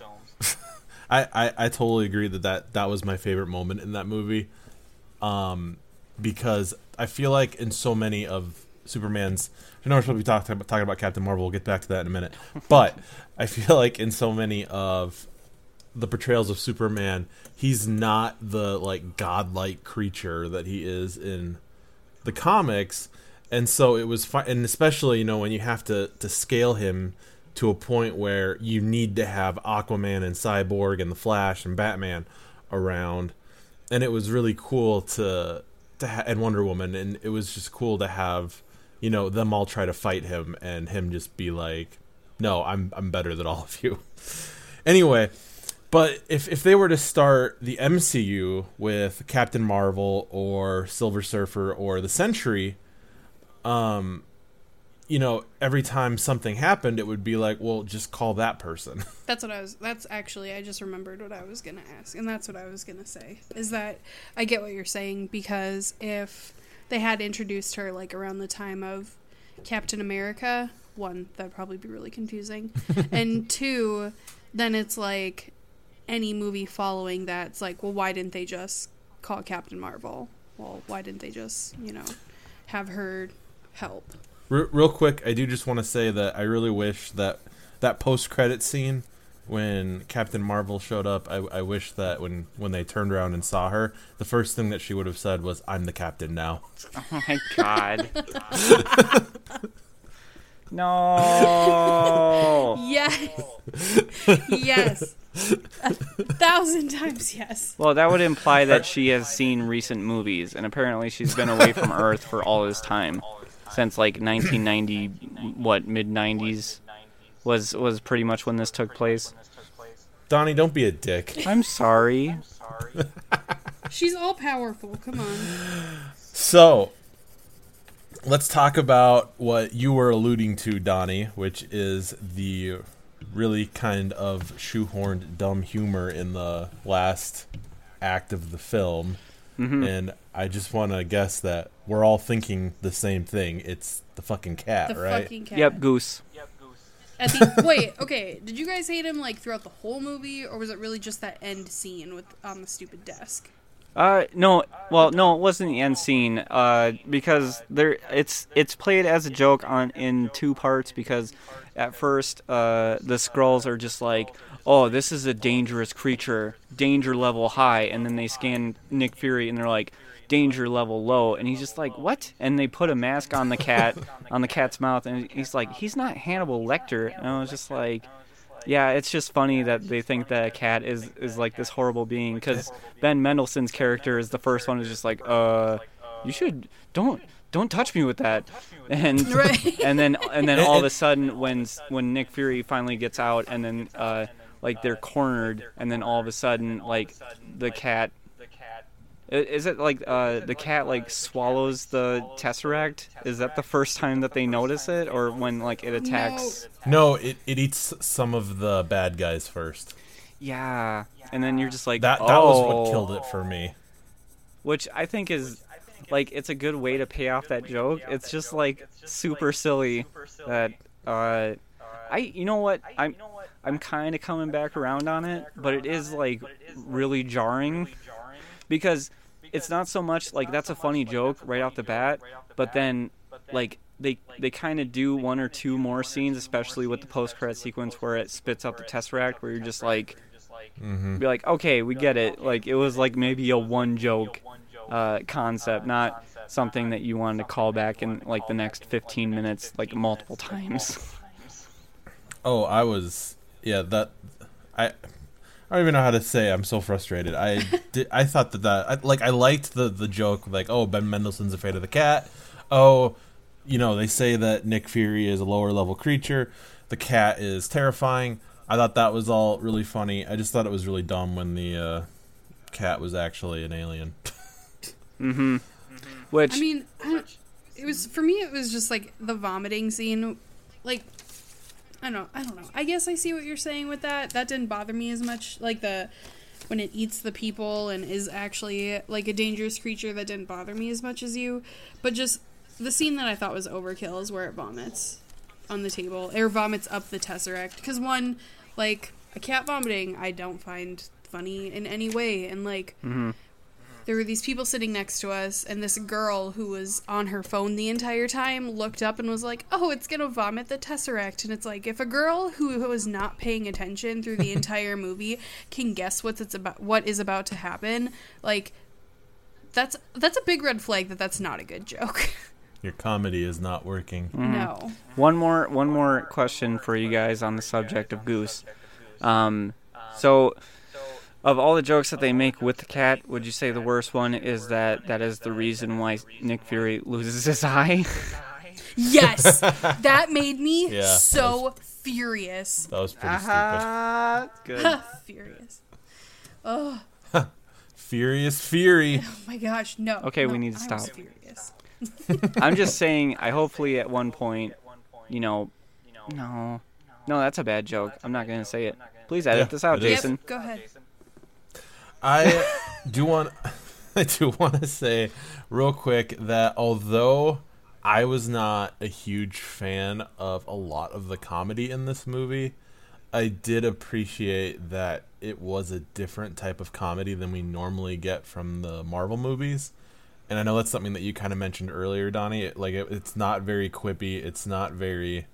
A: I totally agree that was my favorite moment in that movie, because I feel like in so many of Superman's... I know we're supposed to be talking about Captain Marvel. We'll get back to that in a minute. But I feel like in so many of the portrayals of Superman, he's not the godlike creature that he is in the comics. And so it was fun, and especially when you have to scale him to a point where you need to have Aquaman and Cyborg and the Flash and Batman around, and it was really cool to and Wonder Woman, and it was just cool to have them all try to fight him and him just be like, no, I'm better than all of you. Anyway, but if they were to start the MCU with Captain Marvel or Silver Surfer or the Sentry, every time something happened, it would be like, well, just call that person.
C: That's actually, I just remembered what I was going to ask, and that's what I was going to say, is that I get what you're saying, because if they had introduced her around the time of Captain America, one, that'd probably be really confusing, and two, then it's any movie following that's well, why didn't they just call Captain Marvel? Well, why didn't they just, have her help?
A: Real quick, I do just want to say that I really wish that post-credit scene when Captain Marvel showed up, I wish that when they turned around and saw her, the first thing that she would have said was, "I'm the captain now."
B: Oh my god. No.
C: Yes. Yes. 1,000 times yes.
B: Well, that would imply that she has seen recent movies, and apparently she's been away from Earth for all this time. Since 1990, mid-90s was pretty much when this took place.
A: Donnie, don't be a dick.
B: I'm sorry.
C: She's all powerful. Come on.
A: So, let's talk about what you were alluding to, Donnie, which is the really kind of shoehorned dumb humor in the last act of the film.
B: Mm-hmm.
A: And I just want to guess that we're all thinking the same thing. It's the fucking cat, right?
C: The fucking cat.
B: Yep, Goose.
C: Wait, okay. Did you guys hate him throughout the whole movie, or was it really just that end scene on the stupid desk?
B: No. Well, no, it wasn't the end scene. Because it's played as a joke in two parts. Because at first, the Skrulls are just like, "Oh, this is a dangerous creature, danger level high," and then they scan Nick Fury and they're like, "Danger level low," and he's just like, "What?" And they put a mask on the cat, on the cat's mouth, and he's like, "He's not Hannibal Lecter," and I was just like. Yeah, it's just funny that they think that a cat is like this horrible being, because Ben Mendelsohn's character is the first one who's just like, you should don't touch me with that, and
C: Right.
B: and then all of a sudden when Nick Fury finally gets out, and then like they're cornered, and then all of a sudden like the cat. Is it like the cat like swallows the Tesseract? Is that the first time that they notice it, or when like it attacks?
A: No, it eats some of the bad guys first.
B: Yeah, and then you're just like,
A: That was what killed it for me.
B: Which I think is like it's a good way to pay off that joke. It's just like super silly that you know what, I'm kind of coming back around on it, but it is like really jarring. Because it's not so much like that's a funny joke right off the bat, but then like they kind of do one or two more scenes, especially with the post-credit sequence where it spits out the Tesseract, where you're just like, be like, okay, we get it. Like it was like maybe a one joke concept, not something that you wanted to call back in like the next 15 minutes, like multiple times.
A: Oh, I don't even know how to say. I'm so frustrated. I thought that I liked the joke, like, oh, Ben Mendelsohn's afraid of the cat. Oh, they say that Nick Fury is a lower level creature. The cat is terrifying. I thought that was all really funny. I just thought it was really dumb when the cat was actually an alien.
B: Mm-hmm. Which
C: I mean, it was for me. It was just like the vomiting scene, like. I don't know. I guess I see what you're saying with that. That didn't bother me as much. Like when it eats the people and is actually like a dangerous creature, that didn't bother me as much as you. But just the scene that I thought was overkill is where it vomits on the table. Or vomits up the Tesseract. Because one, like, a cat vomiting, I don't find funny in any way. And like, there were these people sitting next to us, and this girl who was on her phone the entire time looked up and was like, oh, it's gonna vomit the Tesseract. And it's like, if a girl who was not paying attention through the entire movie can guess what is about to happen, like, that's a big red flag that's not a good joke.
A: Your comedy is not working.
C: No.
B: One more question for you guys on the subject of Goose. So of all the jokes that they make with the cat, would you say the worst one is that is the reason why Nick Fury loses his eye?
C: Yes! That made me furious.
A: That was pretty stupid.
B: Good.
C: Furious. Oh.
A: Furious Fury.
C: Oh my gosh, no.
B: Okay,
C: no,
B: we need to
C: I was
B: stop.
C: furious.
B: I'm just saying, I hopefully at one point, no, that's a bad joke. I'm not going to say it. Please edit this out, Jason.
C: Yep, go ahead.
A: I do want to say real quick that although I was not a huge fan of a lot of the comedy in this movie, I did appreciate that it was a different type of comedy than we normally get from the Marvel movies. And I know that's something that you kind of mentioned earlier, Donnie. It's not very quippy. It's not very...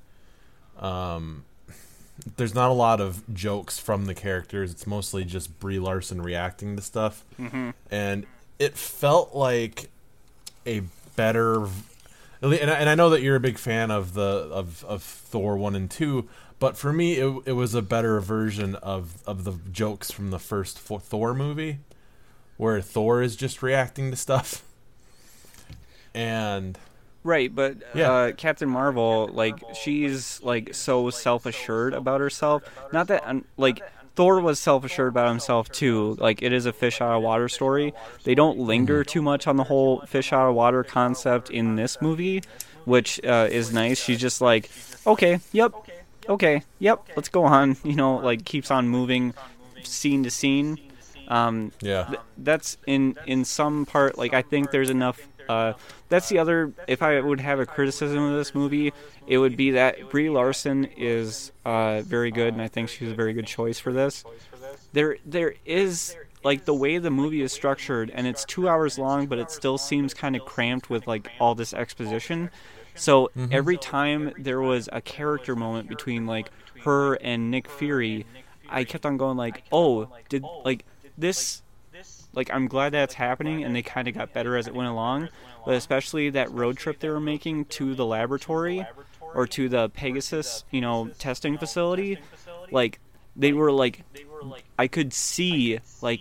A: there's not a lot of jokes from the characters. It's mostly just Brie Larson reacting to stuff.
B: Mm-hmm.
A: And it felt like a better... And I know that you're a big fan of of Thor 1 and 2, but for me, it was a better version of the jokes from the first Thor movie, where Thor is just reacting to stuff. And...
B: Right, but Captain Marvel, like, she's, like, so self-assured about herself. Not that, like, Thor was self-assured about himself, too. Like, it is a fish-out-of-water story. They don't linger too much on the whole fish-out-of-water concept in this movie, which is nice. She's just like, okay, yep, let's go on. Like, keeps on moving scene to scene. That's in some part, like, I think there's enough... that's the other, if I would have a criticism of this movie, it would be that Brie Larson is very good, and I think she's a very good choice for this. There is like the way the movie is structured, and it's 2 hours long, but it still seems kind of cramped with like all this exposition. So every time there was a character moment between like her and Nick Fury, I kept on going like, oh, did like this, like I'm glad that's happening, and they kind of got better as it went along. But especially that road trip they were making to the laboratory or to the Pegasus, testing facility, like they were like, I could see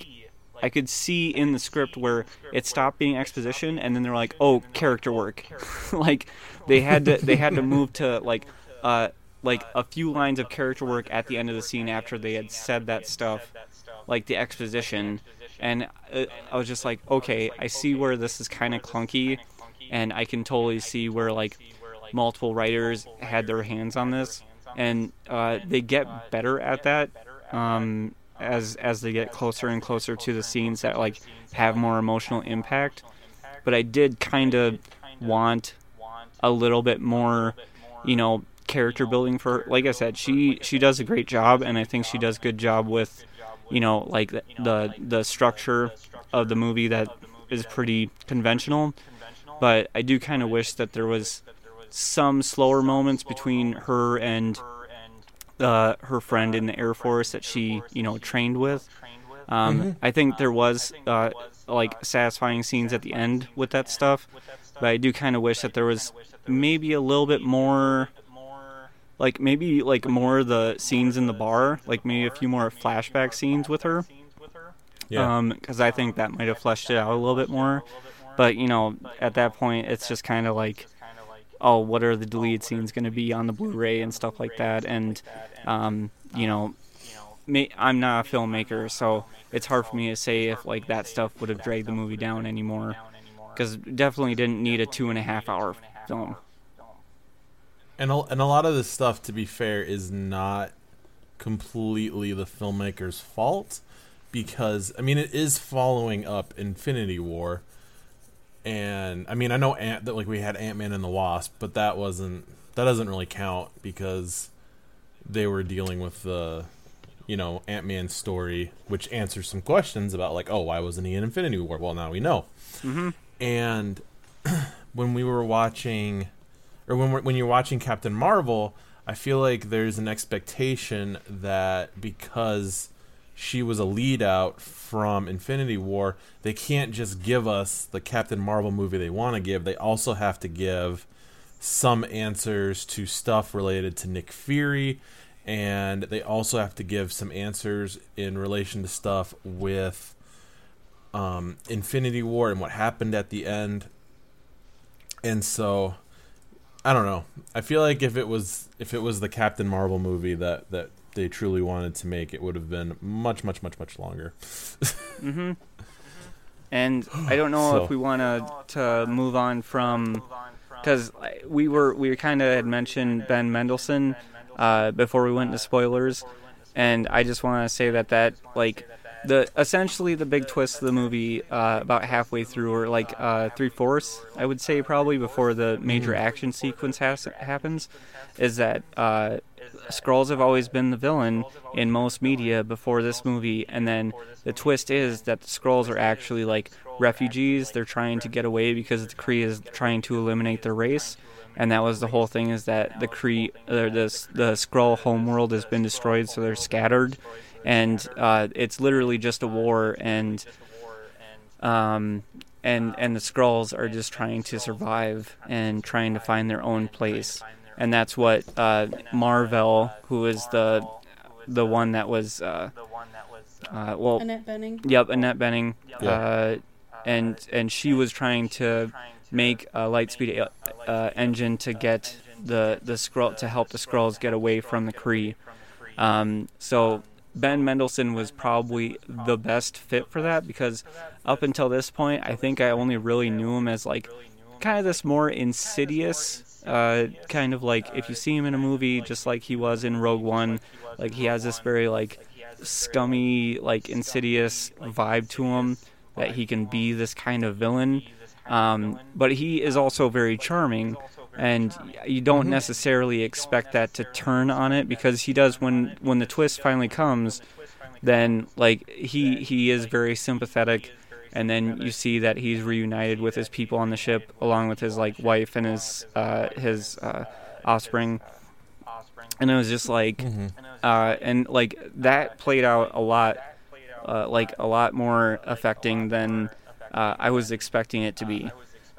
B: in the script where it stopped being exposition, and then they're like, oh, character work. Like they had to move to like a few lines of character work at the end of the scene after they had said that stuff, like the exposition. And I was just like, okay, I see where this is kind of clunky, and I can totally see where like multiple writers had their hands on this, and they get better at that as they get closer and closer to the scenes that like have more emotional impact. But I did kind of want a little bit more, character building for her. Like I said, she does a great job, and I think she does a good job with like the structure of the movie that is pretty conventional. But I do kind of wish that there was some slower moments between her and her friend in the Air Force that she trained with. I think there was like satisfying scenes at the end with that stuff, but I do kind of wish that there was maybe a little bit more, like maybe like more of the scenes in the bar, like maybe a few more flashback scenes with her. Yeah. Because I think that might have fleshed it out a little bit more. But at that point, it's just kind of like, oh, what are the deleted scenes going to be on the Blu-ray and stuff like that? And I'm not a filmmaker, so it's hard for me to say if like that stuff would have dragged the movie down anymore, because definitely didn't need a 2.5 hour film.
A: And a lot of this stuff, to be fair, is not completely the filmmaker's fault, because I mean it is following up Infinity War, and I mean I know that like we had Ant-Man and the Wasp, but that doesn't really count because they were dealing with the Ant-Man story, which answers some questions about like, oh, why wasn't he in Infinity War? Well, now we know. And when we were watching, or when you're watching Captain Marvel, I feel like there's an expectation that because she was a lead out from Infinity War, they can't just give us the Captain Marvel movie they want to give. They also have to give some answers to stuff related to Nick Fury, and they also have to give some answers in relation to stuff with Infinity War and what happened at the end. And so I don't know. I feel like if it was the Captain Marvel movie that they truly wanted to make, it would have been much, much, much, much longer.
B: And I don't know if we want to move on from, because we kind of had mentioned Ben Mendelsohn before we went into spoilers, and I just want to say that like essentially the big twist of the movie about halfway through, or like 3/4, I would say probably, before the major action sequence happens, is that Skrulls have always been the villain in most media before this movie, and then the twist is that the Skrulls are actually like refugees. They're trying to get away because the Kree is trying to eliminate their race, and that was the whole thing, is that the Kree, the Skrull homeworld has been destroyed, so they're scattered, and it's literally just a war, and the Skrulls are just trying to survive and trying to find their own place. And that's what Mar-Vell, who is the one that was
C: Annette Bening.
B: Yep, Annette Bening. And she was trying to make a Lightspeed engine to get the Skrull, to help the Skrulls get away from the Kree. So Ben Mendelsohn was probably the best fit for that, because up until this point, I think I only really knew him as like kind of this more insidious, kind of like, if you see him in a movie, just like he was in Rogue One, like he has this very like scummy, like insidious vibe to him, that he can be this kind of villain. But he is also very charming, and you don't necessarily expect that to turn on it, because he does, when the twist finally comes, then like he is very sympathetic, and then you see that he's reunited with his people on the ship along with his like wife and his offspring, and it was just like and like that played out a lot like a lot more affecting than I was expecting it to be,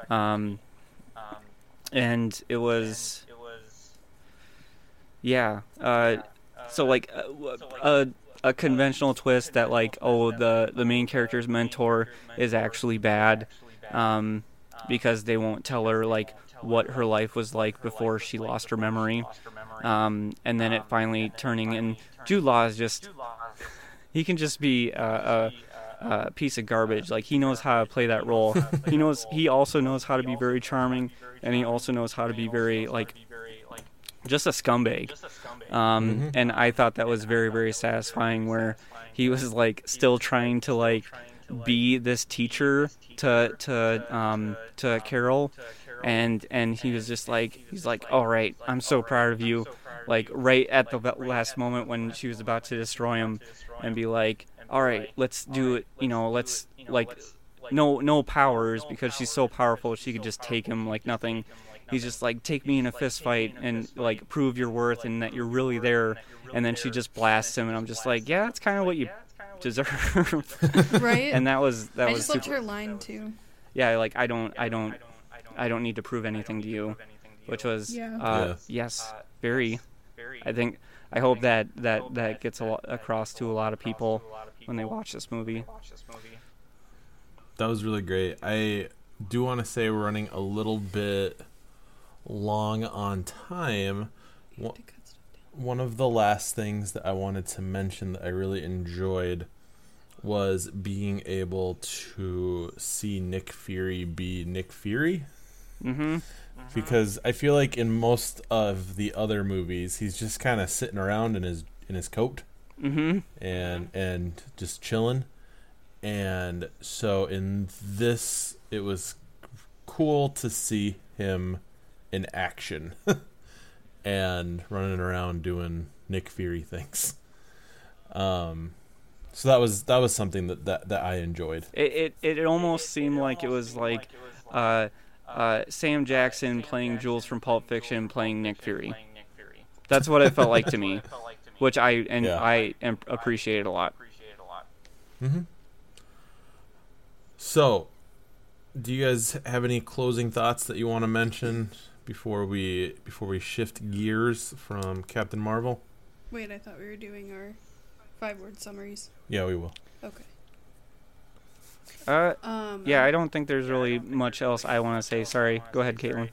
B: and it was so like a conventional twist that like the main character's mentor is actually bad, because they won't tell her like what her life was like before she lost her memory, and then it finally turning, and Jude Law is just, he can just be a piece of garbage. Like, he knows how to play that role. He also knows how to be very charming, and he also knows how to be very like just a scumbag. And I thought that was very, very satisfying, where he was like still trying to like be this teacher to Carol, and he was just like, he's like, all right, I'm so proud of you, like right at the last moment when she was about to destroy him, and be like, all right, let's do it, let's like no powers, because she's so powerful she could just take him like nothing. He's just like, take me in a fist fight and like prove your worth and that you're really there. And then she just blasts him, and I'm just like, yeah, that's kind of what you deserve.
C: Right.
B: And that was
C: I just loved her line too.
B: Yeah, like I don't need to prove anything to you, which was yes, very. I hope that gets across to a lot of people when they watch this movie.
A: That was really great. I do want to say we're running a little bit long on time. One of the last things that I wanted to mention that I really enjoyed was being able to see Nick Fury be Nick Fury. Because I feel like in most of the other movies, he's just kind of sitting around in his coat and just chilling. And so in this, it was cool to see him in action and running around doing Nick Fury things. So that was something that I enjoyed.
B: It almost seemed like it was like Sam Jackson playing Jules from Pulp Fiction playing Nick Fury. That's what it felt like to me, which I appreciated a lot.
A: So, do you guys have any closing thoughts that you want to mention before we shift gears from Captain Marvel?
C: Wait, I thought we were doing our 5-word summaries.
A: Yeah, we will.
C: Okay.
B: I don't think there's really much else I want to say. Sorry. Go ahead, Caitlin.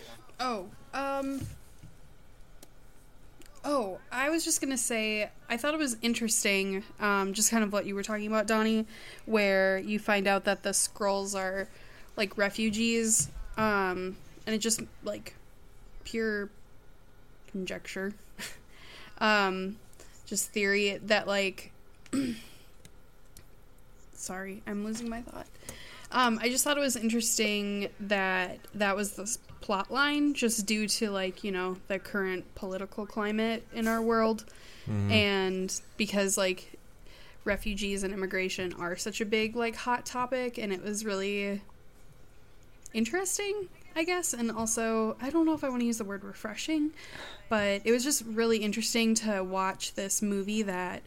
C: I was just going to say, I thought it was interesting, just kind of what you were talking about, Donnie, where you find out that the Skrulls are, like, refugees, and it just, like, pure conjecture. Just theory that, like... Sorry, I'm losing my thought. I just thought it was interesting that was the plot line, just due to, like, the current political climate in our world. And because, like, refugees and immigration are such a big, like, hot topic, and it was really interesting, I guess. And also, I don't know if I want to use the word refreshing, but it was just really interesting to watch this movie that,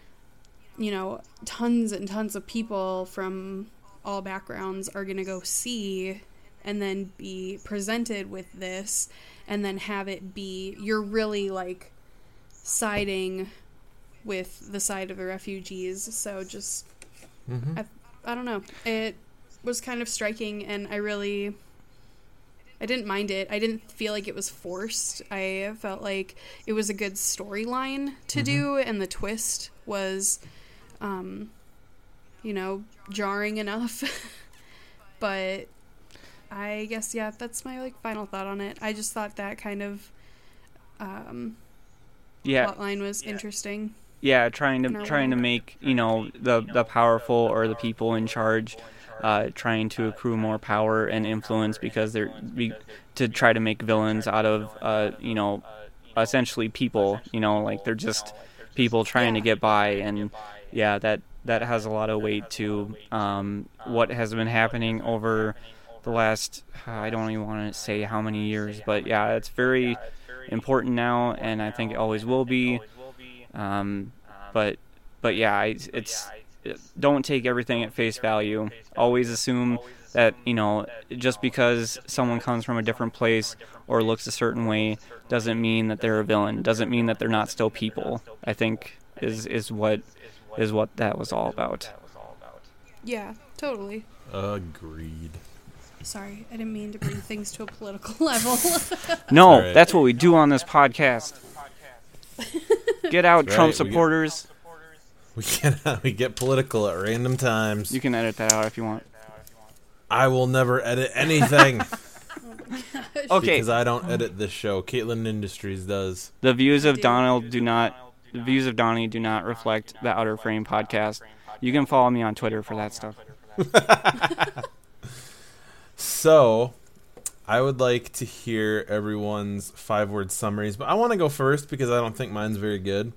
C: tons and tons of people from all backgrounds are going to go see, and then be presented with this, and then have it be, you're really, like, siding with the side of the refugees. So just, I don't know. It was kind of striking, and I didn't mind it. I didn't feel like it was forced. I felt like it was a good storyline to do, and the twist was, jarring enough. But I guess, that's my, like, final thought on it. I just thought that kind of plotline was interesting.
B: Yeah, trying to make, the powerful or the people in charge trying to accrue more power and influence, because to try to make villains out of essentially people, like they're just people trying to get by, yeah, that has a lot of weight to what has been happening over the last, I don't even want to say how many years, but yeah, it's very important now, and I think it always will be. But yeah, don't take everything at face value. Always assume that, just because someone comes from a different place or looks a certain way doesn't mean that they're a villain. Doesn't mean that they're not still people. I think is what that was all about.
C: Yeah, totally.
A: Agreed.
C: Sorry, I didn't mean to bring things to a political level.
B: No,
A: right.
B: That's what we do on this podcast. Get out,
A: That's
B: Trump
A: right,
B: supporters.
A: We get political at random times.
B: You can edit that out if you want.
A: I will never edit anything.
B: Okay.
A: Because I don't edit this show. Caitlin Industries does.
B: The views of Donnie do not reflect the Outer Frame podcast. You can follow me on Twitter for that stuff.
A: So, I would like to hear everyone's 5-word summaries, but I want to go first because I don't think mine's very good.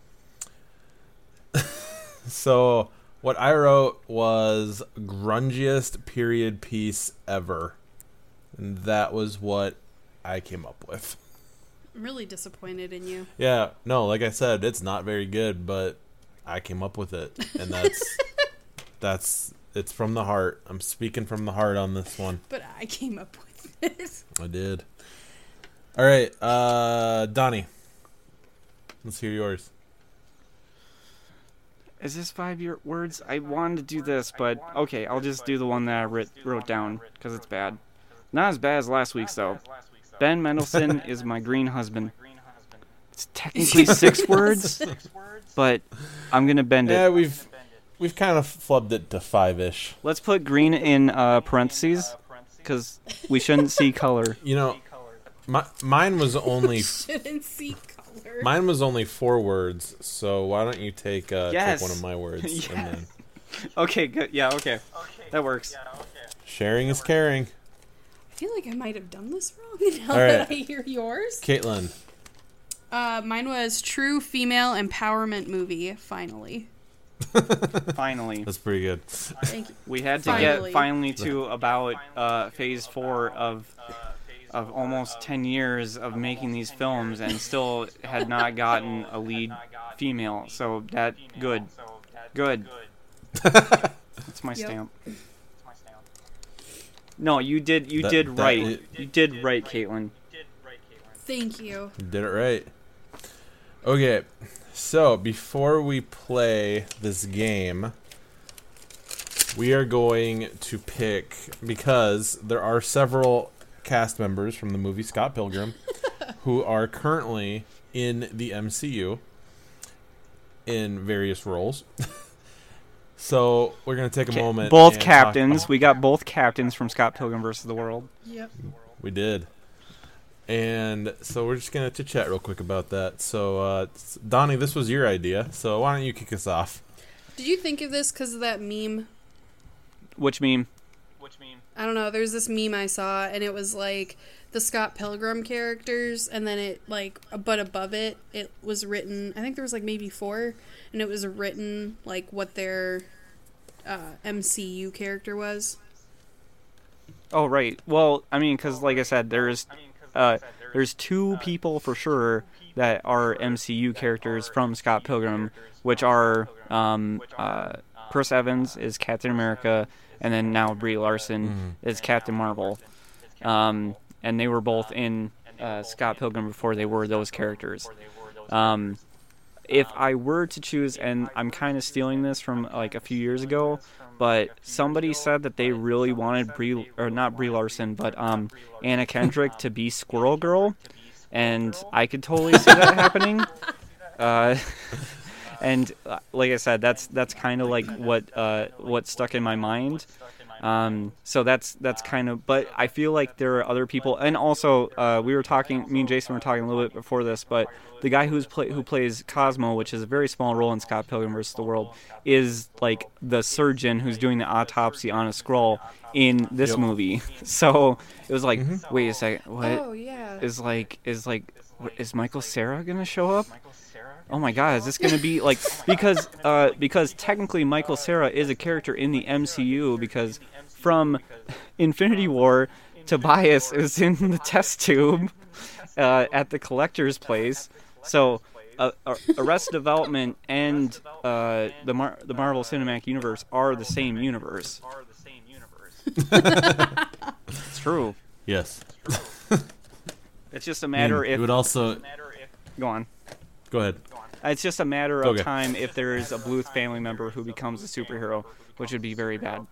A: So, what I wrote was grungiest period piece ever. And that was what I came up with.
C: I'm really disappointed in you.
A: Yeah, no, like I said, it's not very good, but I came up with it. And it's from the heart. I'm speaking from the heart on this one.
C: But I came up with it.
A: I did. All right, Donnie. Let's hear yours.
B: Is this 5 words? I wanted to do this, but okay, I'll just do the one that I wrote down because it's bad. Not as bad as last week's, though. Ben Mendelsohn is my green husband. It's technically 6 words, but I'm going to bend it.
A: Yeah, we've kind of flubbed it to 5-ish.
B: Let's put green in parentheses because we shouldn't see color.
A: Mine was only
C: Shouldn't see color.
A: mine was only 4 words. So why don't you take one of my words?
B: Yes.
A: And then
B: Okay, good. Yeah, okay. That works.
A: sharing is caring.
C: I feel like I might have done this wrong now
A: All right.
C: that I hear yours.
A: Caitlin.
C: Mine was True Female Empowerment Movie, finally.
B: Finally.
A: That's pretty good.
C: Thank you.
B: We had to
C: Finally.
B: get finally to about phase 4 of almost 10 years of making these films and still had not gotten a lead female. So that good. That's my
C: Yep.
B: stamp. No, you did
A: That-
B: right. You did right, Caitlin.
C: Thank you.
A: You did it right. Okay, so before we play this game, we are going to pick, because there are several cast members from the movie Scott Pilgrim who are currently in the MCU in various roles. So we're going to take a moment.
B: Both
A: and
B: captains.
A: talk-
B: We got both captains from Scott Pilgrim vs. the World.
C: Yep.
A: We did. And so we're just going to chat real quick about that. So, Donnie, this was your idea, so why don't you kick us off?
C: Did you think of this because of that meme?
B: Which meme?
C: I don't know. There's this meme I saw, and it was like the Scott Pilgrim characters, and then it but above it, it was written. I think there was like maybe 4, and it was written like what their MCU character was.
B: Oh, right. Well, I mean, because like I said, there's 2 people for sure that are MCU characters from Scott Pilgrim, which are Chris Evans is Captain America, and then now Brie Larson is Captain Marvel. And they were both in Scott Pilgrim before they were those characters. If I were to choose, and I'm kind of stealing this from like a few years ago, but somebody said that they really wanted not Brie Larson, but Anna Kendrick to be Squirrel Girl, and I could totally see that happening. And like I said, that's kind of like what stuck in my mind. So that's kind of, but I feel like there are other people, and also me and Jason were talking a little bit before this, but the guy who plays Cosmo, which is a very small role in Scott Pilgrim vs. the World, is like the surgeon who's doing the autopsy on a Skrull in this movie. So it was like, wait a second, what?
C: Oh yeah.
B: Is Michael Cera gonna show up? oh my god, is this going to be like, because technically Michael Cera is a character in the MCU, because from Infinity War, Tobias is in the test tube at the Collector's place. So Arrested Development and the Marvel Cinematic Universe are the same universe. It's true.
A: Yes.
B: It's just a matter if...
A: It would also...
B: Go on.
A: Go ahead.
B: It's just a matter of time if there's a Bluth family member who becomes a superhero, which would be very bad.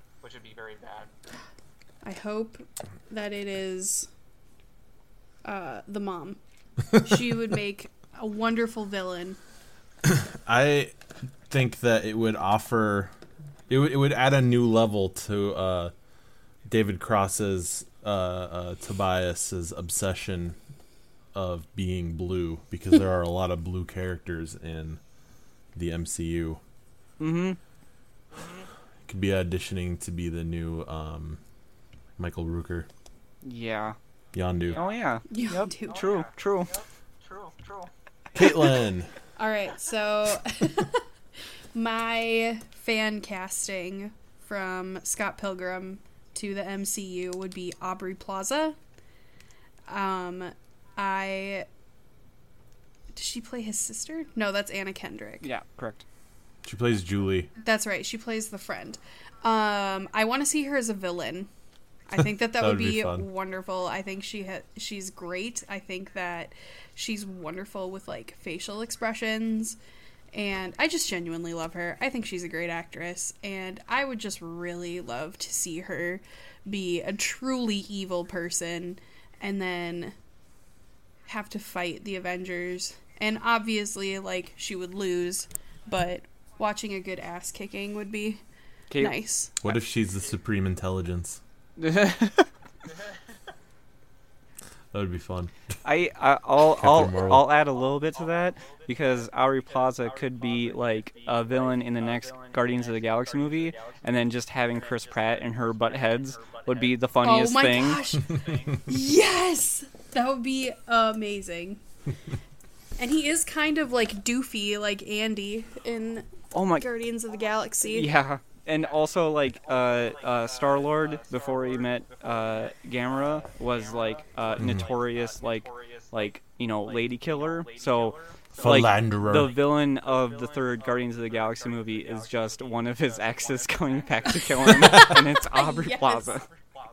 C: I hope that it is the mom. She would make a wonderful villain.
A: I think that it would offer... It would add a new level to David Cross's Tobias's obsession of being blue, because there are a lot of blue characters in the MCU.
B: Mm-hmm.
A: Could be auditioning to be the new Michael Rooker.
B: Yeah.
A: Yondu.
B: Oh yeah.
C: Yondu.
B: Yep. True.
A: Caitlin.
C: All right, so my fan casting from Scott Pilgrim to the MCU would be Aubrey Plaza. Does she play his sister? No, that's Anna Kendrick.
B: Yeah, correct.
A: She plays Julie.
C: That's right. She plays the friend. I want to see her as a villain. I think that would be wonderful. I think she's great. I think that she's wonderful with like facial expressions, and I just genuinely love her. I think she's a great actress, and I would just really love to see her be a truly evil person and then have to fight the Avengers. And obviously, like, she would lose, but watching a good ass kicking would be nice.
A: What if she's the Supreme Intelligence? That would be fun.
B: I'll add a little bit to that, because Aubrey Plaza could be like a villain in the next Guardians of the Galaxy movie, and then just having Chris Pratt and her butt heads would be the funniest thing.
C: Oh my gosh! Yes! That would be amazing. And he is kind of like doofy, like Andy in Guardians of the Galaxy.
B: Yeah. And also, like, Star-Lord, before he met Gamora, was, like, notorious, like, lady killer. So, like, the villain of the third Guardians of the Galaxy movie is just one of his exes coming back to kill him, and it's Aubrey Plaza.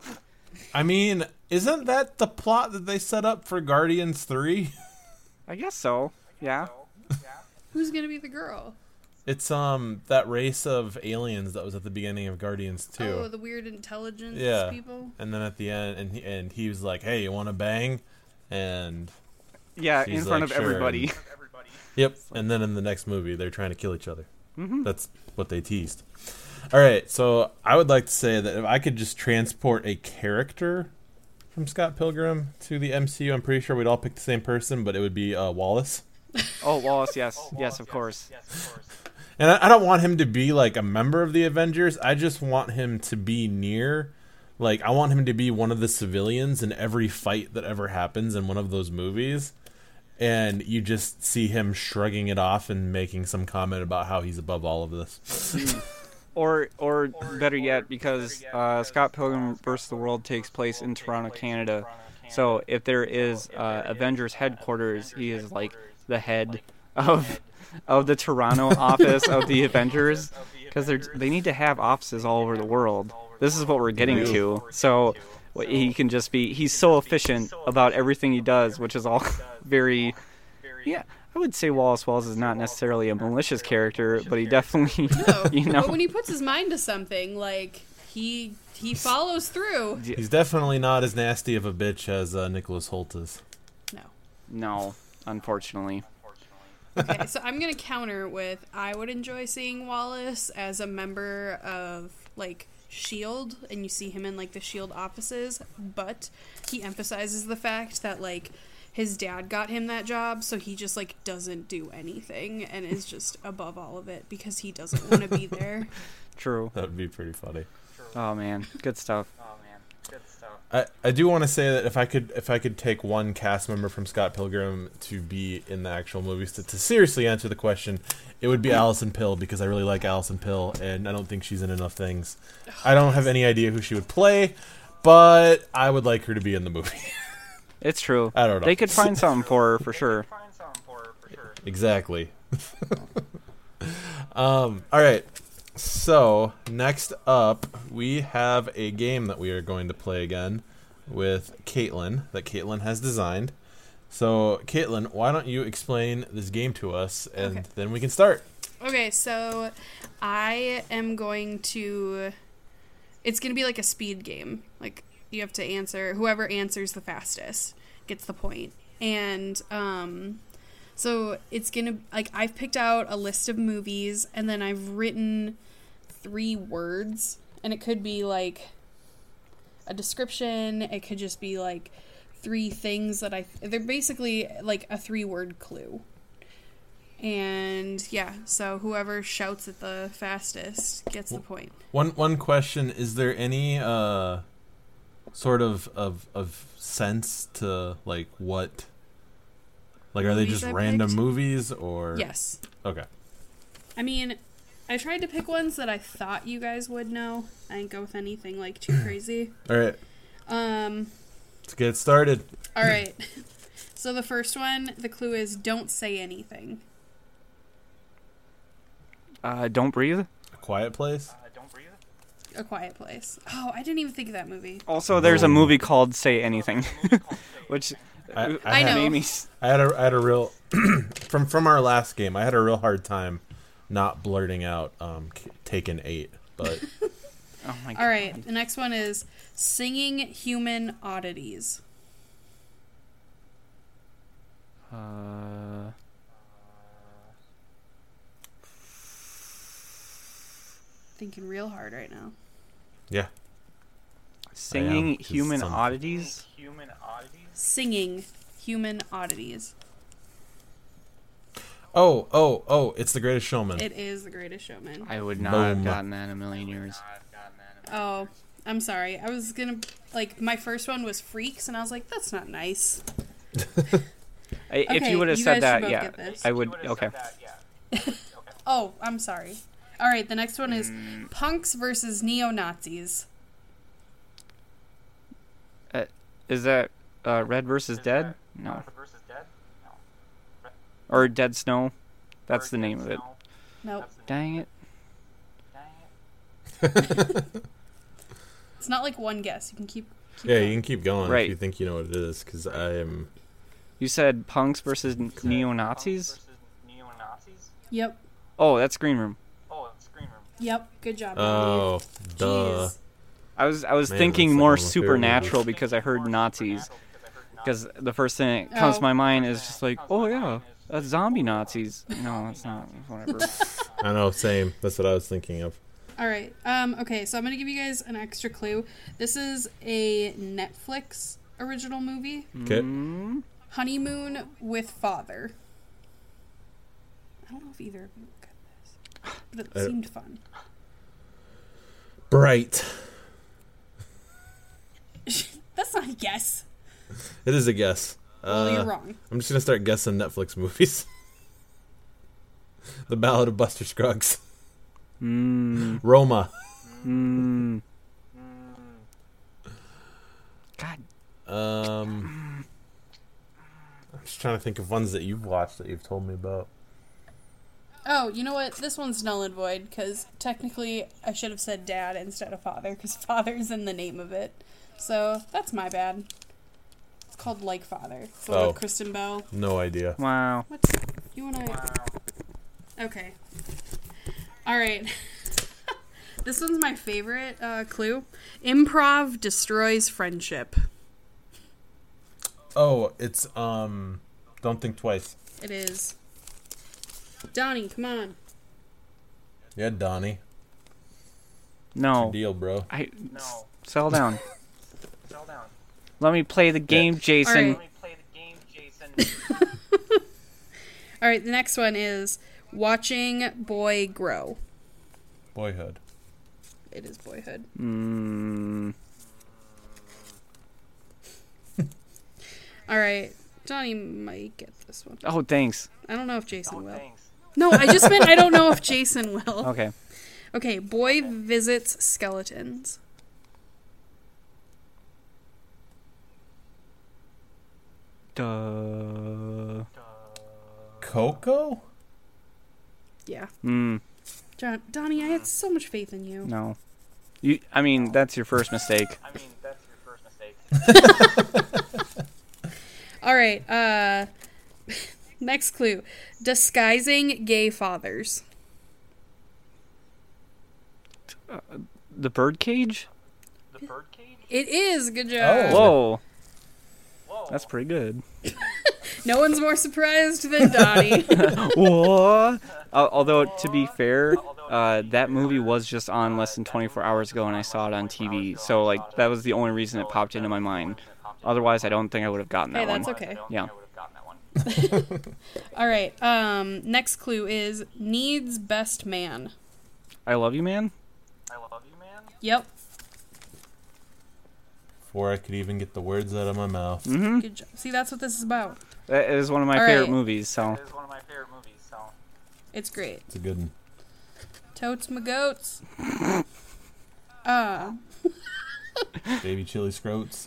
A: I mean, isn't that the plot that they set up for Guardians 3?
B: I guess so, yeah.
C: Who's gonna be the girl?
A: It's that race of aliens that was at the beginning of Guardians 2.
C: Oh, the weird intelligence people?
A: And then at the end, and he was like, hey, you want to bang? And
B: yeah, in front of everybody.
A: Yep, and then in the next movie, they're trying to kill each other. Mm-hmm. That's what they teased. All right, so I would like to say that if I could just transport a character from Scott Pilgrim to the MCU, I'm pretty sure we'd all pick the same person, but it would be Wallace.
B: Oh, Wallace, yes. Yes, of course.
A: And I don't want him to be, like, a member of the Avengers. I just want him to be near. Like, I want him to be one of the civilians in every fight that ever happens in one of those movies. And you just see him shrugging it off and making some comment about how he's above all of this.
B: Or better yet, because Scott Pilgrim vs. the World takes place in Toronto, Canada. So if there is Avengers headquarters, he is, like, the head of the Toronto office of the Avengers, because they need to have offices all over the world. This is what we're getting to. So he can just be, he's so efficient about everything he does, which is all very, yeah, I would say Wallace Wells is not necessarily a malicious character, but he definitely,
C: But when he puts his mind to something, like, he follows through.
A: He's definitely not as nasty of a bitch as Nicholas Hoult is.
B: No, unfortunately.
C: Okay, so I'm going to counter with, I would enjoy seeing Wallace as a member of, like, S.H.I.E.L.D., and you see him in, like, the S.H.I.E.L.D. offices, but he emphasizes the fact that, like, his dad got him that job, so he just, like, doesn't do anything and is just above all of it because he doesn't want to be there.
B: True.
A: That would be pretty funny.
B: Oh, man. Good stuff.
A: I do want to say that if I could take one cast member from Scott Pilgrim to be in the actual movies to seriously answer the question, it would be Allison Pill, because I really like Allison Pill and I don't think she's in enough things. I don't have any idea who she would play, but I would like her to be in the movie.
B: It's true.
A: I don't know.
B: They could find something for her for sure.
A: Exactly. All right. So, next up, we have a game that we are going to play again with Caitlin, that Caitlin has designed. So, Caitlin, why don't you explain this game to us, and then we can start.
C: Okay, so I am going to... It's going to be like a speed game. Like, you have to answer... Whoever answers the fastest gets the point. And, so it's going to... Like, I've picked out a list of movies, and then I've written 3 words. And it could be, like, a description. It could just be, like, 3 things that they're basically, like, a 3-word clue. And, yeah, so whoever shouts it the fastest gets the point.
A: One question, is there any sort of sense to, like, what... Like, are they just random movies, or...
C: Yes.
A: Okay.
C: I mean, I tried to pick ones that I thought you guys would know. I didn't go with anything, like, too crazy.
A: All right. Let's get started.
C: All right. So the first one, the clue is don't say anything.
B: Don't Breathe.
A: A Quiet Place?
C: A Quiet Place. Oh, I didn't even think of that movie.
B: Also, there's a movie called Say Anything, which
C: I know.
B: made me...
A: I had a real... from our last game, I had a real hard time not blurting out Taken 8, but...
B: Oh my God.
C: All right, the next one is singing human oddities. Thinking real hard right now.
A: Yeah.
B: Singing human oddities?
C: Singing human oddities.
A: Oh, it's The Greatest Showman.
C: It is The Greatest Showman.
B: I would not have gotten that in a million years.
C: Oh, I'm sorry. I was gonna, like, my first one was Freaks, and I was like, that's not nice.
B: If you would have
C: you
B: said
C: guys should
B: that,
C: both
B: yeah,
C: get this.
B: I would. Okay.
C: Oh, I'm sorry. All right, the next one is punks versus neo-Nazis.
B: Is that Red versus Dead? No. Or Dead Snow? That's the name of it.
C: Nope.
B: Dang it.
C: It's not like one guess. You can keep
A: Yeah,
C: going.
A: you can keep going
B: Right.
A: if you think you know what it is, because I am...
B: You said punks versus neo-Nazis?
C: Yep.
B: Oh, that's Green Room.
C: Yep. Good job.
A: Oh, duh.
C: Jeez.
B: I was
A: Man,
B: thinking
A: that's
B: more
A: like one of my favorite
B: supernatural
A: movies.
B: because I heard Nazis. Because the first thing that comes to my mind is just like, oh yeah, that's zombie Nazis. No, it's not. Whatever.
A: I know, same. That's what I was thinking of.
C: All right. Okay, so I'm going to give you guys an extra clue. This is a Netflix original movie.
A: Okay.
C: Honeymoon with Father. I don't know if either of you got this, but it seemed fun.
A: Bright.
C: That's not a guess.
A: It is a guess.
C: Well, you're wrong.
A: I'm just going to start guessing Netflix movies. The Ballad of Buster Scruggs. Roma.
B: God.
A: I'm just trying to think of ones that you've watched that you've told me about.
C: Oh, you know what? This one's null and void, because technically I should have said dad instead of father, because father's in the name of it. So, that's my bad. It's called Like Father. It's the one with Kristen Bell.
A: No idea.
B: Wow.
C: What? You and I... Okay. Alright. This one's my favorite clue. Improv destroys friendship.
A: Oh, it's, Don't Think Twice.
C: It is. Donnie, come on.
A: Yeah, Donnie.
B: No.
A: Your deal, bro.
B: Settle down. Let me play the game, Jason.
C: Alright, the next one is watching boy grow.
A: Boyhood.
C: It is Boyhood. All right. Donnie might get this one.
B: Oh, thanks.
C: I don't know if Jason will. No, I just meant I don't know if Jason will.
B: Okay.
C: Okay, boy visits skeletons.
B: Duh.
A: Coco?
C: Yeah. Donnie, I had so much faith in you.
B: No. I mean, that's your first mistake.
C: All right. Next clue. Disguising gay fathers.
B: The Birdcage?
C: It is. Good job.
B: Whoa. That's pretty good.
C: No one's more surprised than Donnie.
B: What? Although, to be fair, that movie was just on less than 24 hours ago, and I saw it on TV. So, like, that was the only reason it popped into my mind. Otherwise, I don't think I would have gotten that
C: Hey,
B: one.
C: that's okay.
B: Yeah.
C: All right. Next clue is needs best man.
B: I Love You, Man?
C: Yep.
A: Before I could even get the words out of my mouth.
B: Mm-hmm.
C: Good job. See, that's what this is about.
B: That is one of my
C: All
B: favorite
C: right.
B: movies, so.
C: It's great.
A: It's a good one.
C: Totes my goats.
A: Baby chili scroats.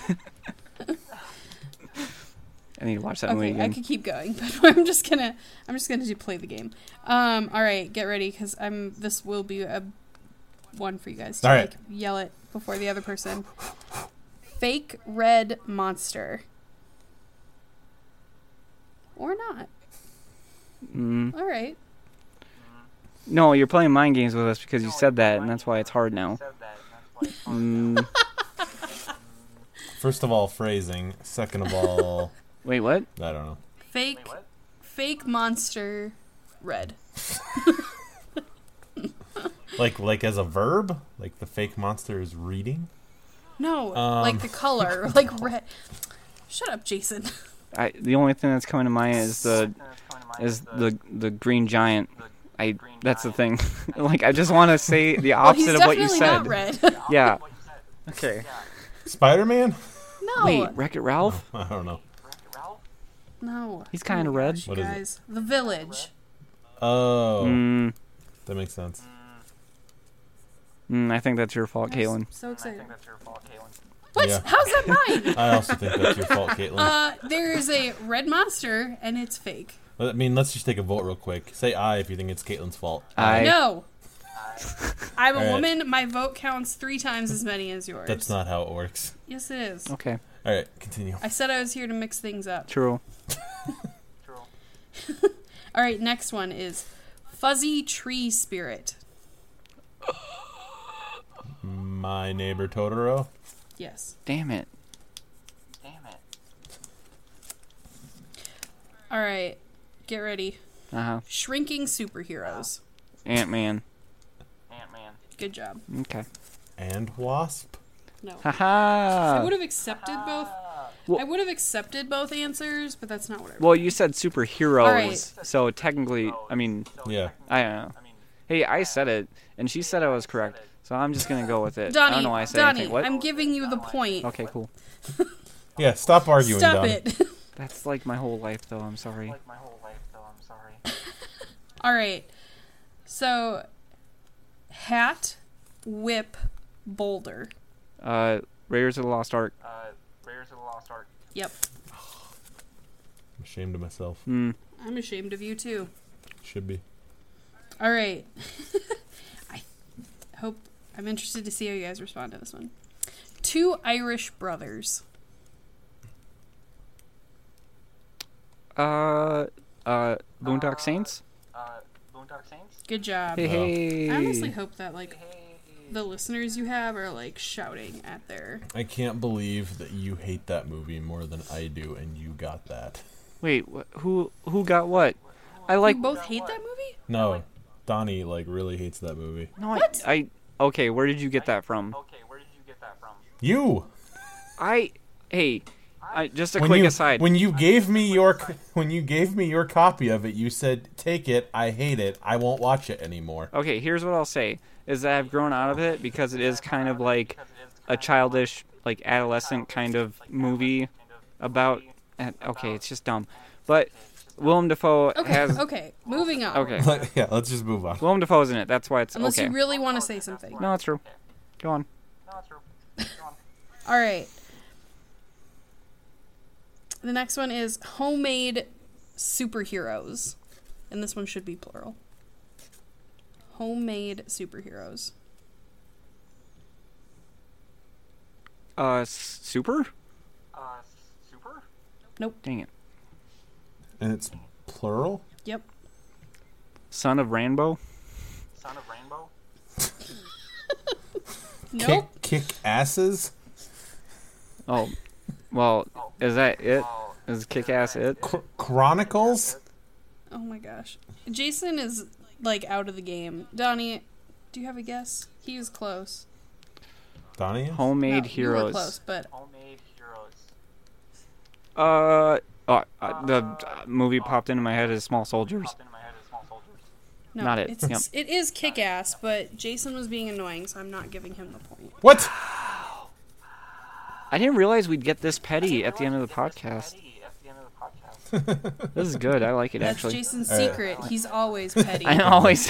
B: I need to watch that movie
C: Okay, I
B: again.
C: could keep going, but I'm just gonna play the game. All right, get ready because this will be a one for you guys to
A: All right.
C: yell it before the other person. Fake red monster. Or not. All right.
B: No, you're playing mind games with us because you said that, and that's why it's hard now.
A: First of all, phrasing. Second of all,
B: Wait, what?
A: I don't know.
C: Fake monster red.
A: Like as a verb? Like the fake monster is reading?
C: No, like the color, like red. Shut up, Jason.
B: The only thing that's coming to mind is the Green Giant. That's the thing. Like, I just want to say the opposite of what you said.
C: Well, he's definitely not red.
B: Yeah. Okay.
A: Spider-Man?
C: No.
B: Wait, Wreck-It Ralph?
A: I don't know.
C: No.
B: He's kind of red.
C: Gosh,
A: What is it?
C: guys. The Village.
A: Oh. That makes sense.
B: I think that's your fault, Caitlin.
C: So excited. What?
A: Yeah.
C: How's that mine?
A: I also think that's your fault, Caitlin.
C: There is a red monster, and it's fake.
A: I mean, let's just take a vote real quick. Say aye if you think it's Caitlin's fault.
C: No. I'm a
A: All right.
C: woman. My vote counts 3 times as many as yours.
A: That's not how it works.
C: Yes, it is.
B: Okay.
A: All right, continue.
C: I said I was here to mix things up.
B: True.
C: All right, next one is Fuzzy Tree Spirit.
A: My Neighbor Totoro.
C: Yes.
B: Damn it.
C: All right, get ready.
B: Uh-huh.
C: Shrinking superheroes.
B: Ant-Man.
C: Good job.
B: Okay.
A: And Wasp.
C: No. I
B: Haha.
C: would have accepted both.
B: Well-
C: I would have accepted both answers, but that's not what I wrote.
B: Well, you said superheroes,
C: All right.
B: so technically, I mean,
A: Yeah.
B: I don't know. Hey, I said it, and she said I was correct, so I'm just gonna go with it. I
C: Donnie,
B: don't know why I said
C: Donnie,
B: anything. What?
C: I'm giving you the point.
B: Okay, cool.
A: Yeah, stop arguing,
C: Stop
A: Donnie.
C: it.
B: That's like my whole life, though. I'm sorry.
C: All right. So, hat, whip, boulder.
B: Raiders of the Lost Ark.
C: Yep.
A: I'm ashamed of myself.
C: I'm ashamed of you too.
A: Should be.
C: All right. I'm interested to see how you guys respond to this one. 2 Irish brothers.
B: Boondock Saints.
C: Good job.
B: Hey.
C: I honestly hope that the listeners you have are shouting at their.
A: I can't believe that you hate that movie more than I do, and you got that.
B: Wait, who got what? I like.
C: You both hate that movie?
A: No, Donnie really hates that movie.
B: No,
C: What?
B: Okay, where did you get that from?
A: You.
B: Just a quick aside.
A: When you gave me your copy of it, you said, "Take it. I hate it. I won't watch it anymore."
B: Okay, here's what I'll say: is that I've grown out of it because it is kind of like a childish, adolescent kind of movie, about. Okay, it's just dumb. But Willem Dafoe has.
C: Okay, moving on.
B: Okay.
A: Yeah, let's just move on.
B: Willem Dafoe's in it. That's why it's
C: Unless
B: okay.
C: you really want to say something.
B: No, it's true. Go on.
C: All right. The next one is homemade superheroes. And this one should be plural. Homemade superheroes.
B: Super?
C: Nope.
B: Dang it.
A: And it's plural?
C: Yep.
B: Son of Rambo?
C: Nope.
A: Kick asses?
B: Oh, well, is that it? Is Kick-Ass it?
A: Chronicles?
C: Oh my gosh. Jason is, like, out of the game. Donnie, do you have a guess? He was close.
A: Donnie?
B: Homemade
C: No,
B: Heroes.
C: You were close, but...
B: The movie popped into my head as Small Soldiers.
C: No,
B: Not it. Yep.
C: It is Kick-Ass, but Jason was being annoying, so I'm not giving him the point.
A: What?
B: I didn't realize we'd get this petty at the end of the podcast. This is good. I like it,
C: That's
B: actually.
C: Jason's secret. He's always petty.
B: I always...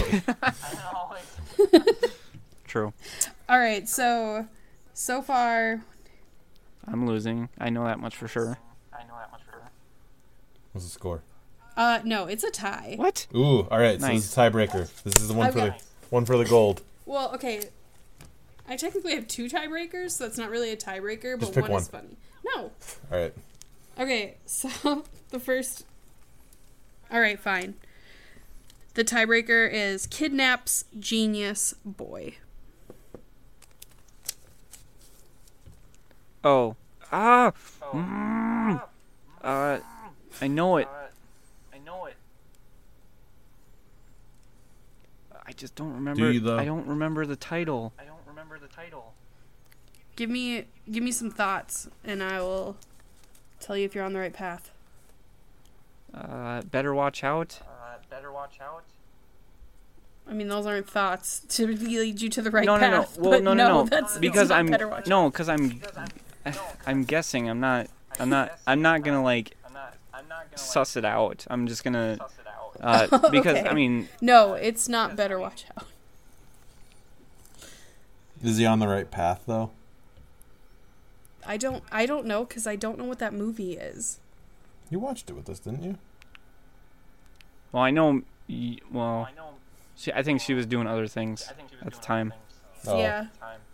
B: True.
C: All right, so far...
B: I'm losing. I know that much for sure.
A: What's the score?
C: No, it's a tie.
B: What?
A: Ooh, all right. So
B: Nice.
A: this is a tiebreaker. This is the one
C: Okay.
A: for the gold.
C: Well, okay. I technically have 2 tiebreakers, so that's not really a tiebreaker,
A: Just
C: but
A: pick
C: one is
A: one.
C: funny. No.
A: All right.
C: Okay, so the first... All right, fine. The tiebreaker is kidnaps genius boy.
B: Oh. Ah! I know it. I just don't remember.
A: Do you, though?
B: I don't remember the title.
C: Give me some thoughts, and I will tell you if you're on the right path.
B: Better Watch Out.
C: I mean, those aren't thoughts to lead you to the right
B: No.
C: path.
B: Well,
C: but
B: no.
C: That's
B: Because
C: not
B: I'm
C: Better Watch Out.
B: no, because I'm guessing. I'm not gonna like suss it out. I'm just gonna because
C: Okay.
B: I mean,
C: No, it's not Better Watch Out.
A: Is he on the right path, though?
C: I don't know, because I don't know what that movie is.
A: You watched it with us, didn't you?
B: well, I know. Well, I think she was doing other things at the time.
A: Oh.
C: Yeah.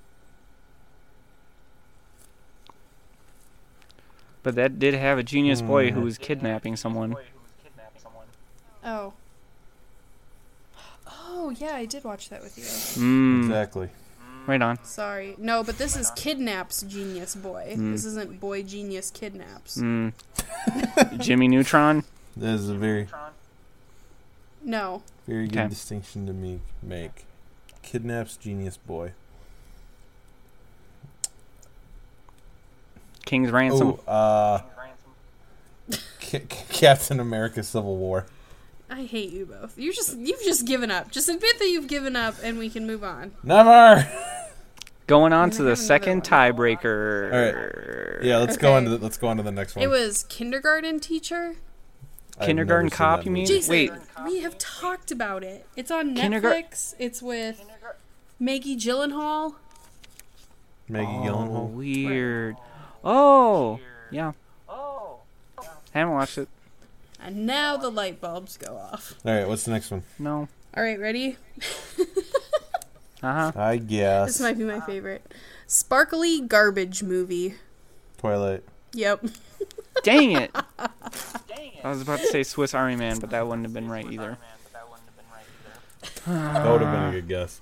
B: But that did have a genius boy who was kidnapping someone.
C: Oh. Oh, yeah, I did watch that with you.
A: Exactly.
B: Right on.
C: Sorry. No, but this is kidnaps genius boy. This isn't boy genius kidnaps.
B: Jimmy Neutron.
A: That is a very,
C: No.
A: very good
B: Okay.
A: distinction to make. Kidnaps genius boy.
B: King's Ransom.
A: Captain America Civil War.
C: I hate you both. You've just given up. Just admit that you've given up and we can move on.
A: Never!
B: Going on
C: I
B: to the
C: have
B: second
C: another
B: tiebreaker.
A: Yeah, let's go on to the next one.
C: It was kindergarten teacher.
A: I've
B: Kindergarten
A: never seen
B: Cop,
A: that
B: you mean?
A: movie.
C: Jason,
B: Wait.
C: we have talked about it. It's on
B: Kindergar-
C: Netflix. It's with Maggie Gyllenhaal.
A: Maggie
B: Oh,
A: Gyllenhaal.
B: weird. Oh, yeah. Haven't watched it.
C: And now the light bulbs go off.
A: All right, what's the next one?
B: No.
C: All right, ready?
B: Uh-huh.
A: I guess.
C: This might be my favorite. Sparkly garbage movie.
A: Twilight.
C: Yep.
B: Dang it. I was about to say Swiss Army Man, but that wouldn't have been right either.
A: That would have been a good guess.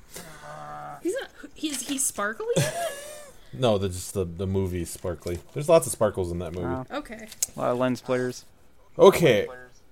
C: He's sparkly?
A: No, just the movie Sparkly. There's lots of sparkles in that movie.
B: Wow.
C: Okay.
B: A lot of lens flares.
A: Okay.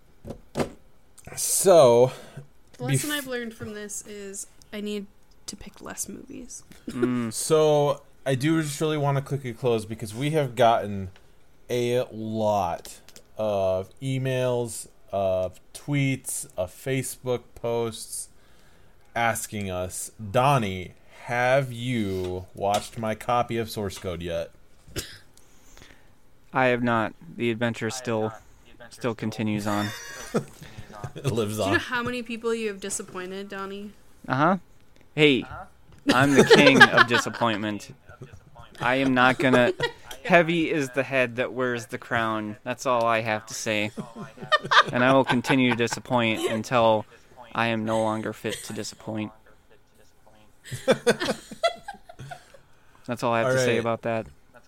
A: So,
C: The lesson I've learned from this is I need to pick less movies.
A: So I do just really want to quickly close because we have gotten a lot of emails, of tweets, of Facebook posts asking us, Donnie, have you watched my copy of Source Code yet?
B: I have not. The adventure still continues on.
A: It lives
C: Do you
A: on.
C: know how many people you have disappointed, Donnie?
B: Hey, I'm the king of disappointment. I am not gonna. Heavy is the head that wears the crown. That's all I have to say. And I will continue to disappoint until I am no longer fit to disappoint. That's all I have to say about that.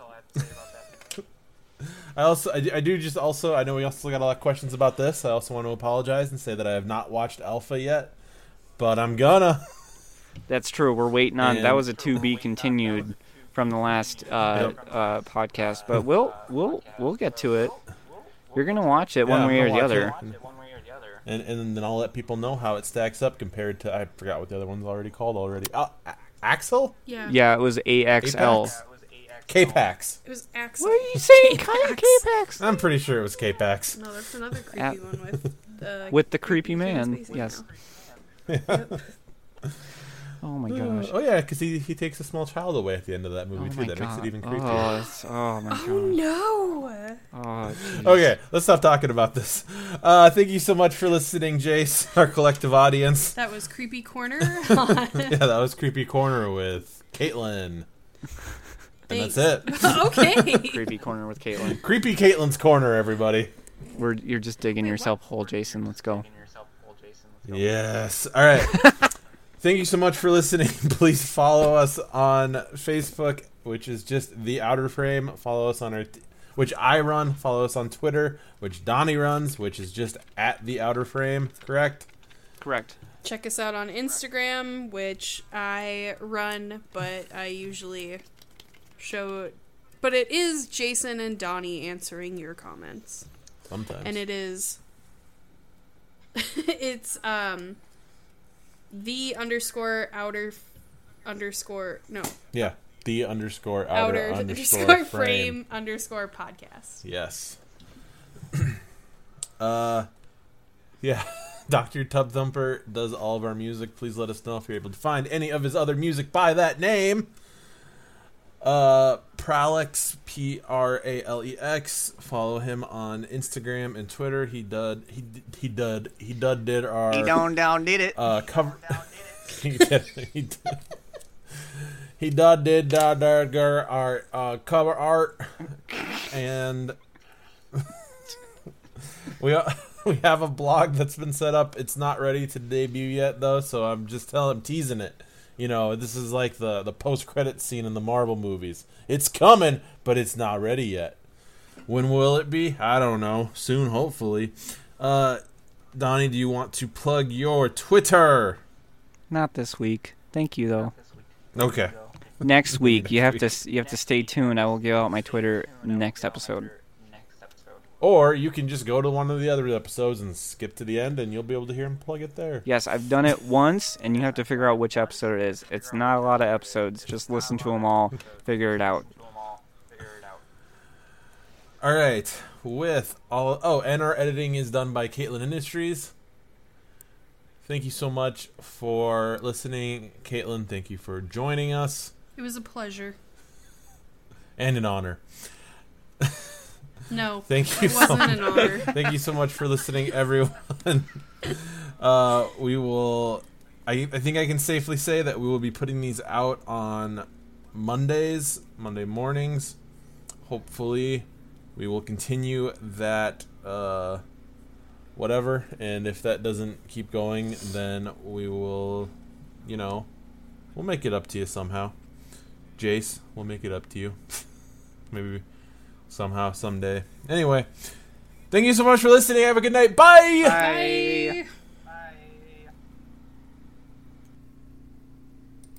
A: I know we also got a lot of questions about this. I also want to apologize and say that I have not watched Alpha yet, but I'm gonna.
B: That's true. We're waiting on.
A: And
B: that was a to be continued from the last podcast, but we'll get to it. You're gonna watch it one way or the other.
A: And then I'll let people know how it stacks up compared to, I forgot what the other one's already called already. Axel?
C: Yeah.
B: It was AXL.
A: K-Pax.
C: It was Axel.
B: What are you saying? Kind of K-Pax.
A: I'm pretty sure it was K-Pax.
C: No, that's another creepy one
B: with the creepy man.
C: Spacey
B: Yes.
C: now.
B: Oh my gosh.
A: Oh yeah, because he takes a small child away at the end of that movie too. That makes it even creepier.
B: Oh my gosh.
C: Oh no.
B: Oh, geez.
A: Okay, let's stop talking about this. Thank you so much for listening, Jace, our collective audience.
C: That was Creepy Corner.
A: Yeah, that was Creepy Corner with Caitlin. And that's it.
C: Okay.
B: Creepy corner with Caitlin.
A: Creepy Caitlin's Corner, everybody.
B: You're just digging yourself a hole, Jason. Let's go.
A: Yes. All right. Thank you so much for listening. Please follow us on Facebook, which is just The Outer Frame. Follow us on which I run. Follow us on Twitter, which Donnie runs, which is just at The Outer Frame. Correct?
B: Correct.
C: Check us out on Instagram, which I run, but I usually show. But it is Jason and Donnie answering your comments.
A: Sometimes.
C: And it is. It's the underscore outer underscore no.
A: Yeah. The underscore
C: outer underscore frame underscore podcast.
A: Yes. Yeah. Dr. Tub Thumper does all of our music. Please let us know if you're able to find any of his other music by that name. Pralex, Pralex. Follow him on Instagram and Twitter. He did our cover. Did our cover art, and we have a blog that's been set up. It's not ready to debut yet though, so I'm just teasing it. You know, this is like the post-credit scene in the Marvel movies. It's coming, but it's not ready yet. When will it be? I don't know. Soon, hopefully. Donnie, do you want to plug your Twitter?
B: Not this week. Thank you, though.
A: Okay.
B: Next week, you have to stay tuned. I will give out my Twitter next episode.
A: Or you can just go to one of the other episodes and skip to the end, and you'll be able to hear him plug it there.
B: Yes, I've done it once, and you have to figure out which episode it is. It's not a lot of episodes. Just listen to them all. Figure it out.
A: All right. And our editing is done by Caitlin Industries. Thank you so much for listening. Caitlin, thank you for joining us.
C: It was a pleasure.
A: And an honor.
C: No,
A: thank you.
C: It wasn't an honor.
A: Thank you so much for listening, everyone. We will. I think I can safely say that we will be putting these out on Monday mornings. Hopefully, we will continue that. Whatever, and if that doesn't keep going, then we will, we'll make it up to you somehow. Jace, we'll make it up to you. Maybe. Somehow, someday. Anyway, thank you so much for listening. Have a good night. Bye!
B: Bye.
C: Bye.